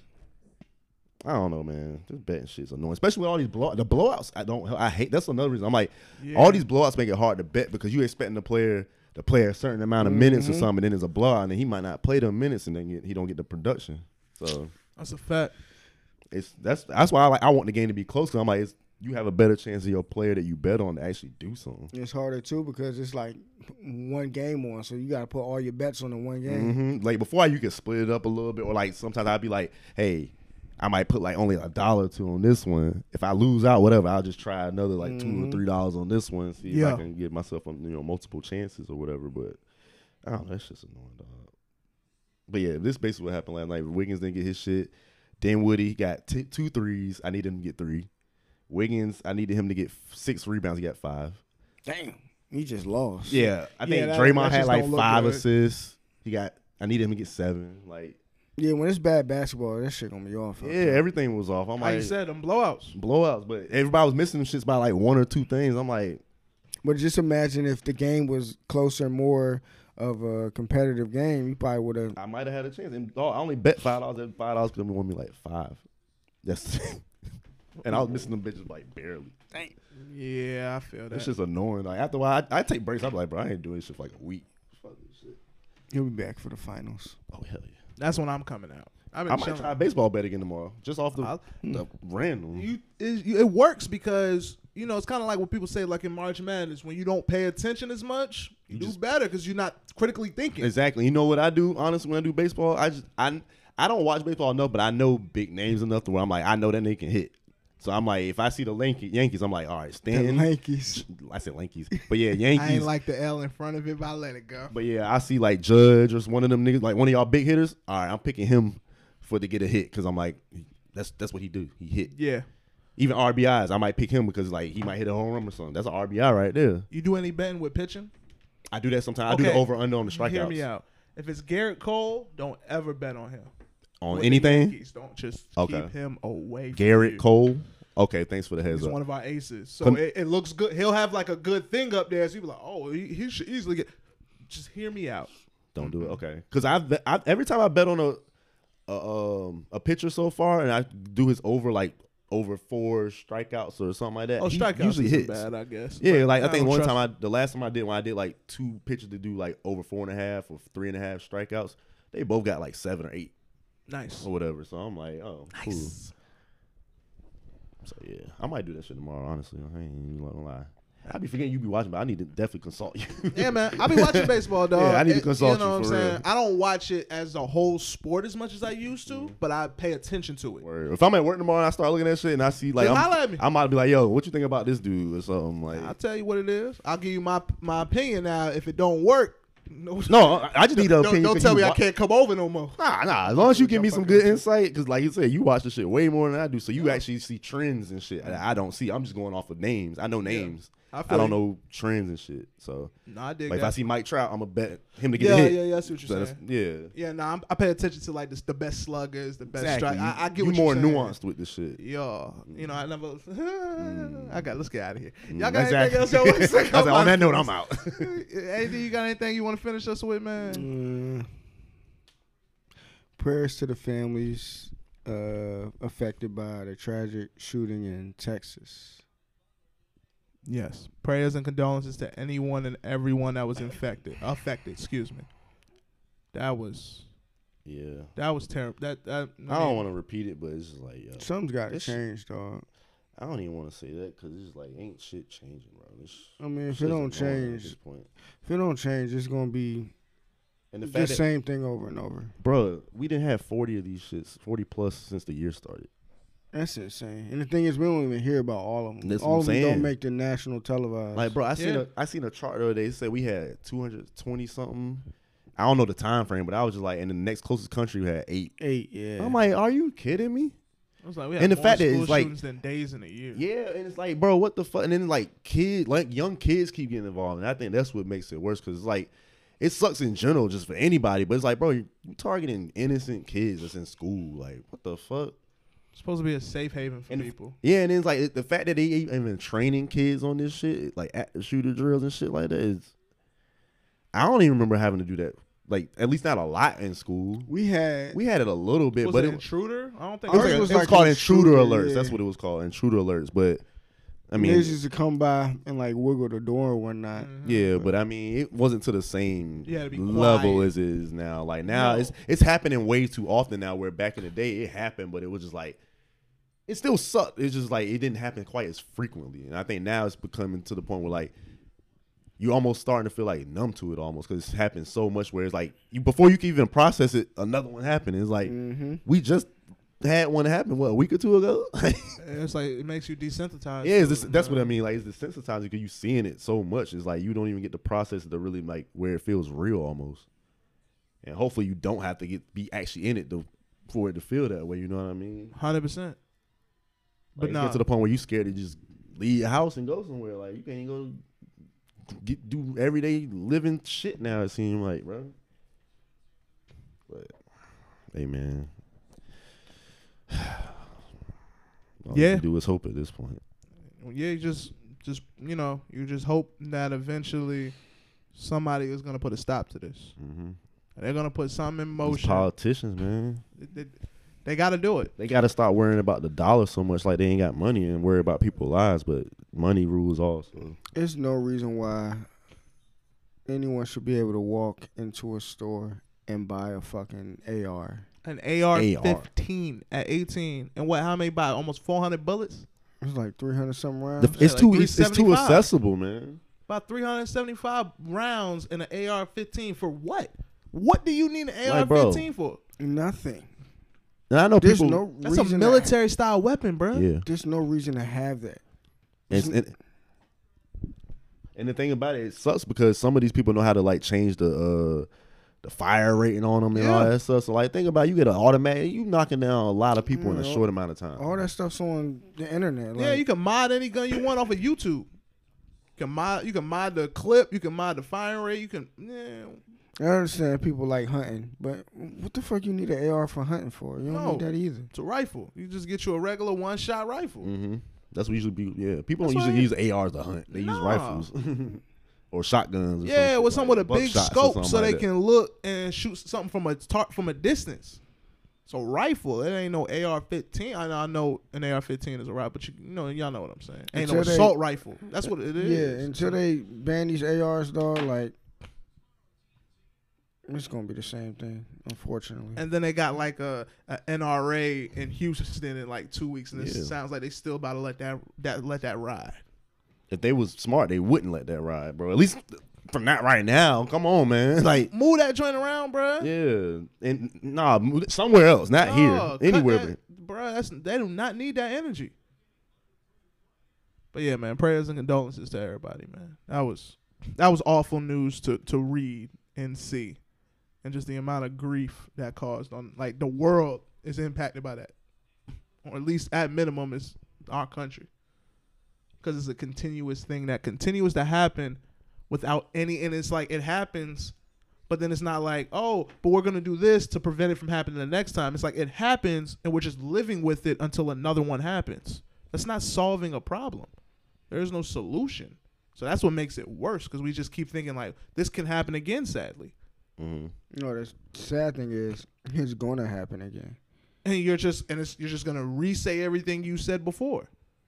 I don't know, man. This betting shit's annoying, especially with all these blow the blowouts. I don't. I hate. That's another reason. I'm like, Yeah. all these blowouts make it hard to bet because you expecting the player to play a certain amount of minutes or something, and then there's a blowout, and then he might not play them minutes, and then get, he don't get the production. So That's a fact. it's that's that's why I like I want the game to be close. Cause I'm like, it's, you have a better chance of your player that you bet on to actually do something. It's harder too because it's like one game on, so you got to put all your bets on the one game. hmm Like before, you could split it up a little bit, or like sometimes I'd be like, hey. I might put like only a dollar or two on this one. If I lose out, whatever, I'll just try another like two or three dollars on this one. See if Yeah. I can give myself you know multiple chances or whatever. But I don't know, that's just annoying, dog. But yeah, this basically what happened last night. Wiggins didn't get his shit. Dinwiddie got t- two threes. I needed him to get three. Wiggins, I needed him to get f- six rebounds. He got five. Damn, you just lost. Yeah, I think Yeah, that- Draymond that had just like don't look five good. assists. He got. I needed him to get seven. Like Yeah, when it's bad basketball, that shit gonna be off. Yeah, everything was off. I'm How like, you said them blowouts. blowouts, but everybody was missing them shits by like one or two things. I'm like, But just imagine if the game was closer, more of a competitive game, you probably would have. I might have had a chance. And oh, I only bet five dollars. Every five dollars because they want me like five. That's and I was missing them bitches like barely. Yeah, I feel that. It's just annoying. Like after a while, I, I take breaks. I'm like, bro, I ain't doing this shit for like a week. Fuck this shit. He'll be back for the finals. Oh hell yeah. That's when I'm coming out. I've been I might chilling. try a baseball bet again tomorrow, just off the, I'll- the random. You, it, you- it works because you know it's kind of like what people say, like in March Madness, when you don't pay attention as much, you, You do just- better because you're not critically thinking. Exactly. You know what I do? Honestly, when I do baseball, I just I I don't watch baseball enough, but I know big names enough to where I'm like, I know that nigga can hit. So I'm like, if I see the Yankee, Yankees, I'm like, all right, The Stanton. Yankees. I said Yankees, but yeah, I Yankees. ain't like the L in front of it, but I let it go. But yeah, I see like Judge or one of them niggas, like one of y'all big hitters. All right, I'm picking him for to get a hit because I'm like, that's that's what he do. He hit. Yeah. Even R B Is, I might pick him because like he might hit a home run or something. That's an R B I right there. You do any betting with pitching? I do that sometimes. I do the Okay. over under on the strikeouts. Hear me out. If it's Garrett Cole, don't ever bet on him. On With the anything. Yankees, don't just Okay. keep him away. From Garrett you. Cole. Okay, thanks for the heads He's up. one of our aces, so Con- it, it looks good. He'll have like a good thing up there, so you be like, oh, he, he should easily get. Just hear me out. Don't do it. Okay, because I've, I've every time I bet on a a, um, a pitcher so far, and I do his over like over four strikeouts or something like that. Oh, he strikeouts usually isn't hits. bad, I guess. Yeah, But like I think don't one trust time him. I the last time I did when I did like two pitchers to do like over four and a half or three and a half strikeouts, they both got like seven or eight Nice. or whatever. So I'm like, oh, cool. Nice. So yeah, I might do that shit tomorrow. Honestly, I ain't even gonna lie. I be forgetting you be watching, but I need to definitely consult you. Yeah, man. I be watching baseball, dog. Yeah, I need to It- consult you. Know you what I'm for saying? real. I don't watch it as a whole sport as much as I used to, but I pay attention to it. Word. If I'm at work tomorrow and I start looking at shit and I see like Then I'm, holla at me. I might be like, yo, what you think about this dude or something like. I'll tell you what it is. I'll give you my my opinion now. If it don't work, no, No, I I just need an don't, opinion. don't 'cause tell you me I wa- can't come over no more. Nah, nah. As long as you What give me y'all some fucking good with. insight, because like you said, you watch the shit way more than I do, so you actually see trends and shit that I don't see. I'm just going off of names. I know names. I I, feel don't you. know trends and shit. So No, I dig like if I that. see Mike Trout, I'm gonna bet him to get Yeah, a hit. yeah, yeah. I see what you're So that's- saying. yeah, Yeah, nah, I'm, I pay attention to like this, the best sluggers, the best exactly. strike. I, I get you what more you're saying. nuanced with this shit. Yeah, you know, I never. I got. Let's get out of here. Mm, Y'all got exactly. anything else y'all want to say? I was like, on that note, I'm out. A D, you got anything you want to finish us with, man? Mm. Prayers to the families uh, affected by the tragic shooting in Texas. Yes. Prayers and condolences to anyone and everyone that was infected. Affected. Excuse me. That was. Yeah, That was terrible. That. that I don't want to repeat it, but it's just like, yo, Something's got to This- change, dog. I don't even want to say that because it's like ain't shit changing, bro. This I mean, if shit's it don't annoying at change, this point. if it don't change, it's gonna be And the the fact that, same thing over and over. bro, we didn't have forty of these shits, forty plus since the year started. That's insane. And the thing is, we don't even hear about all of them. That's all what of I'm them don't saying. make the national televised. Like, bro, I seen Yeah. a I seen a chart the other day. It said we had two hundred twenty something. I don't know the time frame, but I was just like, and the next closest country we had eight. eight, yeah. I'm like, are you kidding me? I was like, we And had the more fact that school it's like- shootings than days in a year. Yeah, and it's like, bro, what the fuck? And then like kids, like young kids keep getting involved, and I think that's what makes it worse because it's like it sucks in general just for anybody, but it's like, bro, you you targeting innocent kids that's in school. Like, what the fuck? It's supposed to be a safe haven for And- people. Yeah, and then it's like it- the fact that they even training kids on this shit, like active shooter drills and shit like that, is. I don't even remember having to do that. Like, at least not a lot in school. we had We had it a little bit, Was but it it, intruder? I don't think it was, Ours like- was it was like called intruder, intruder alerts. yeah. That's what it was called, intruder alerts. But I I mean, mean, used to come by and like wiggle the door or whatnot. Mhm. yeah, but I mean, it wasn't to the same You had to be level quiet. as it is now. Like now, No. it's it's happening way too often now. Where back in the day, it happened, but it was just like it still sucked. It's just like it didn't happen quite as frequently. And I think now it's becoming to the point where like you almost starting to feel like numb to it almost because it's happened so much. Where it's like you before you can even process it, another one happened. It's like Mm-hmm. we just had one happen what a week or two ago. It's like it makes you desensitized. Yeah, it's to this, it, that's what I man. mean. Like, it's desensitizing because you seeing it so much. It's like you don't even get to process it to really like where it feels real almost. And hopefully you don't have to get be actually in it to, for it to feel that way. You know what I mean? Hundred percent. But But like, nah, get to the point where you scared to just leave your house and go somewhere. Like you can't even go get do everyday living shit now. It seems like, bro. But Hey man. All Yeah. you can do is hope at this point. Yeah, you just just you know, you just hope that eventually somebody is gonna put a stop to this. Mm-hmm. They're gonna put something in These motion. politicians, man, They, they, they got to do it. they got to stop worrying about the dollar so much, like they ain't got money, and worry about people's lives. But money rules all. So There's no reason why anyone should be able to walk into a store and buy a fucking A R. An A R A R. fifteen at eighteen, and what? How many buy? Almost four hundred bullets. It's like three hundred some rounds. the, it's like too it's, it's too three seventy-five. accessible, man. About three hundred seventy-five rounds in an A R fifteen for what? What do you need an A R Like, bro. fifteen for? Nothing. And I know There's people. no That's a reason military style weapon, bro. yeah, To, there's no reason to have that. and, and, and the thing about it, it sucks because some of these people know how to like change the uh, the fire rating on them and all Yeah. that stuff. So like, think about it, you get an automatic, you knocking down a lot of people in a Yeah. short amount of time. All that stuff's on the internet. Like, Yeah, you can mod any gun you want off of YouTube. You can mod, you can mod the clip, you can mod the firing rate, you can. Yeah, I understand people like hunting, but what the fuck you need an A R for hunting for? You don't No. need that either. it's a rifle. You just get you a regular one shot rifle. Mm-hmm. That's what usually be. Yeah, people That's don't why usually use A Rs to hunt. They use Nah. rifles or shotguns. Or Yeah, some with shit some like with a big buckshots or scope, something so like they that. can look and shoot something from a tar- from a distance. So rifle, it ain't no A R fifteen. I know, I know an A R fifteen is a rifle, but you, you know, y'all know what I'm saying. Ain't no Until they- assault rifle. That's what it is. Yeah, until they ban these A Rs, dog, like it's gonna be the same thing, unfortunately. And then they got like a, a N R A in Houston in like two weeks, and it Yeah. sounds like they still about to let that that let that ride. If they was smart, they wouldn't let that ride, bro. At least from that right now. Come on, man. Like, Move that joint around, bruh. yeah, and nah, move it somewhere else, not No, here, cut anywhere. that, bruh. That's they do not need that energy. But yeah, man, prayers and condolences to everybody, man. That was that was awful news to to read and see, and just the amount of grief that caused on like the world is impacted by that, or at least at minimum is our country, because it's a continuous thing that continues to happen without any, and it's like it happens. But then it's not like, oh, but we're going to do this to prevent it from happening the next time. It's like it happens, and we're just living with it until another one happens. That's not solving a problem. There is no solution. So that's what makes it worse, because we just keep thinking, like, this can happen again, sadly. Mm-hmm. You know, the sad thing is, it's gonna happen again. And you're just and it's, you're just going to re-say everything you said before.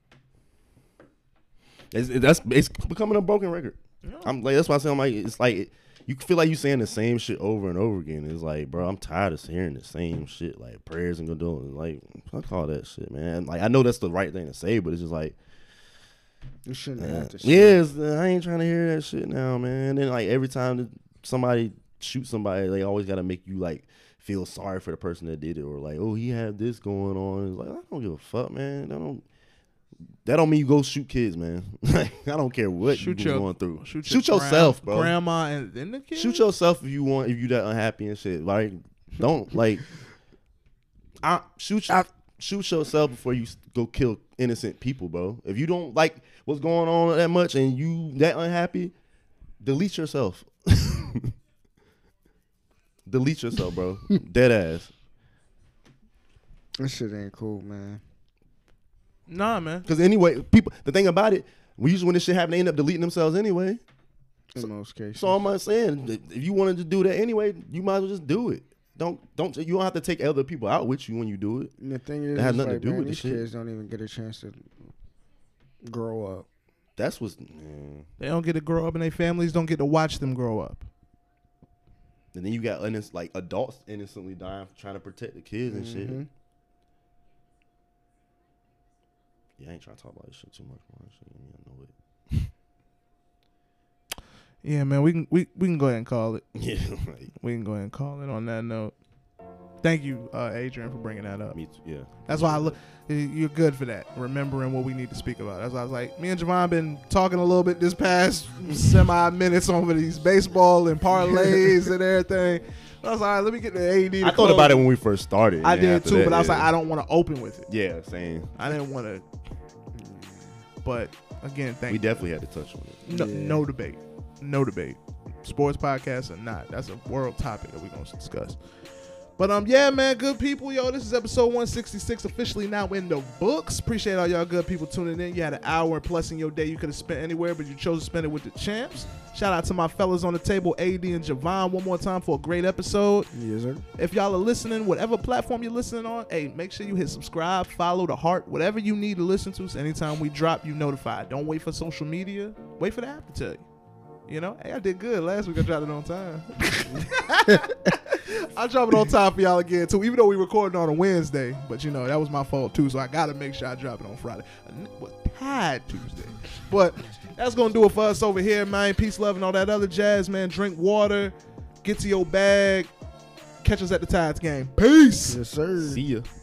It's, it, that's it's becoming a broken record. Yeah. I'm like, that's why I say I'm like, it's like it, you feel like you saying the same shit over and over again. It's like, bro, I'm tired of hearing the same shit, like prayers and condolences. Like, fuck all that shit, man. Like, I know that's the right thing to say, but it's just like, You shouldn't yeah, have to. yeah it's, I ain't trying to hear that shit now, man. And then like every time that somebody shoots somebody, they always got to make you like feel sorry for the person that did it, or like, oh, he had this going on. It's like, I don't give a fuck, man. That don't that don't mean you go shoot kids, man. Like, I don't care what Shoot you your- going through. Shoot, Shoot your yourself, gran- bro. Grandma and, and the kids. Shoot yourself if you want, if you that unhappy and shit. Like, don't like, I shoot I, shoot yourself before you go kill innocent people, bro. If you don't like what's going on that much and you that unhappy, delete yourself. Delete yourself, bro. Dead ass. This shit ain't cool, man. Nah, man. Because anyway, people. The thing about it, we usually when this shit happen, they end up deleting themselves anyway. In most cases. So I'm not saying if you wanted to do that anyway, you might as well just do it. Don't don't you don't have to take other people out with you when you do it. And the thing is, It has it's nothing like, to do man, with the these shit. kids don't even get a chance to grow up. That's what's. Man. They don't get to grow up, and their families don't get to watch them grow up. And then you got innocent, like adults innocently dying for trying to protect the kids and shit. Mhm. Yeah, I ain't trying to talk about this shit too much more. Shit, I know it. Yeah, man. We can we we can go ahead and call it. Yeah, like, We can go ahead and call it on that note. Thank you, uh, Adrian, for bringing that up. me too. Yeah, That's why I look. You're good for that. Remembering what we need to speak about. That's why I was like, me and Javon been talking a little bit this past semi minutes over these baseball and parlays and everything. I was like, all right, let me get the A D. I thought about it when we first started. I and did after too, that, but I was yeah. like, I don't want to open with it. Yeah, same. I didn't want to. But again, thank We you. definitely had to touch on it. No, Yeah. no debate. No debate. Sports podcasts or not. That's a world topic that we're going to discuss. But um, yeah, man, good people, yo. This is episode one sixty-six, officially now in the books. Appreciate all y'all good people tuning in. You had an hour plus in your day you could have spent anywhere, but you chose to spend it with the champs. Shout out to my fellas on the table, A D and Javon, one more time for a great episode. Yes, sir. If y'all are listening, whatever platform you're listening on, hey, make sure you hit subscribe, follow the heart, whatever you need to listen to. So anytime we drop, you notified. Don't wait for social media. Wait for the app to tell you. You know, hey, I did good last week. I dropped it on time. I drop it on time for y'all again too, even though we recorded on a Wednesday. But you know, that was my fault too, so I gotta make sure I drop it on Friday. It was tied Tuesday. But that's gonna do it for us over here, man. Peace, love, and all that other jazz, man. Drink water, get to your bag, catch us at the Tides game. Peace. Yes, sir. See ya.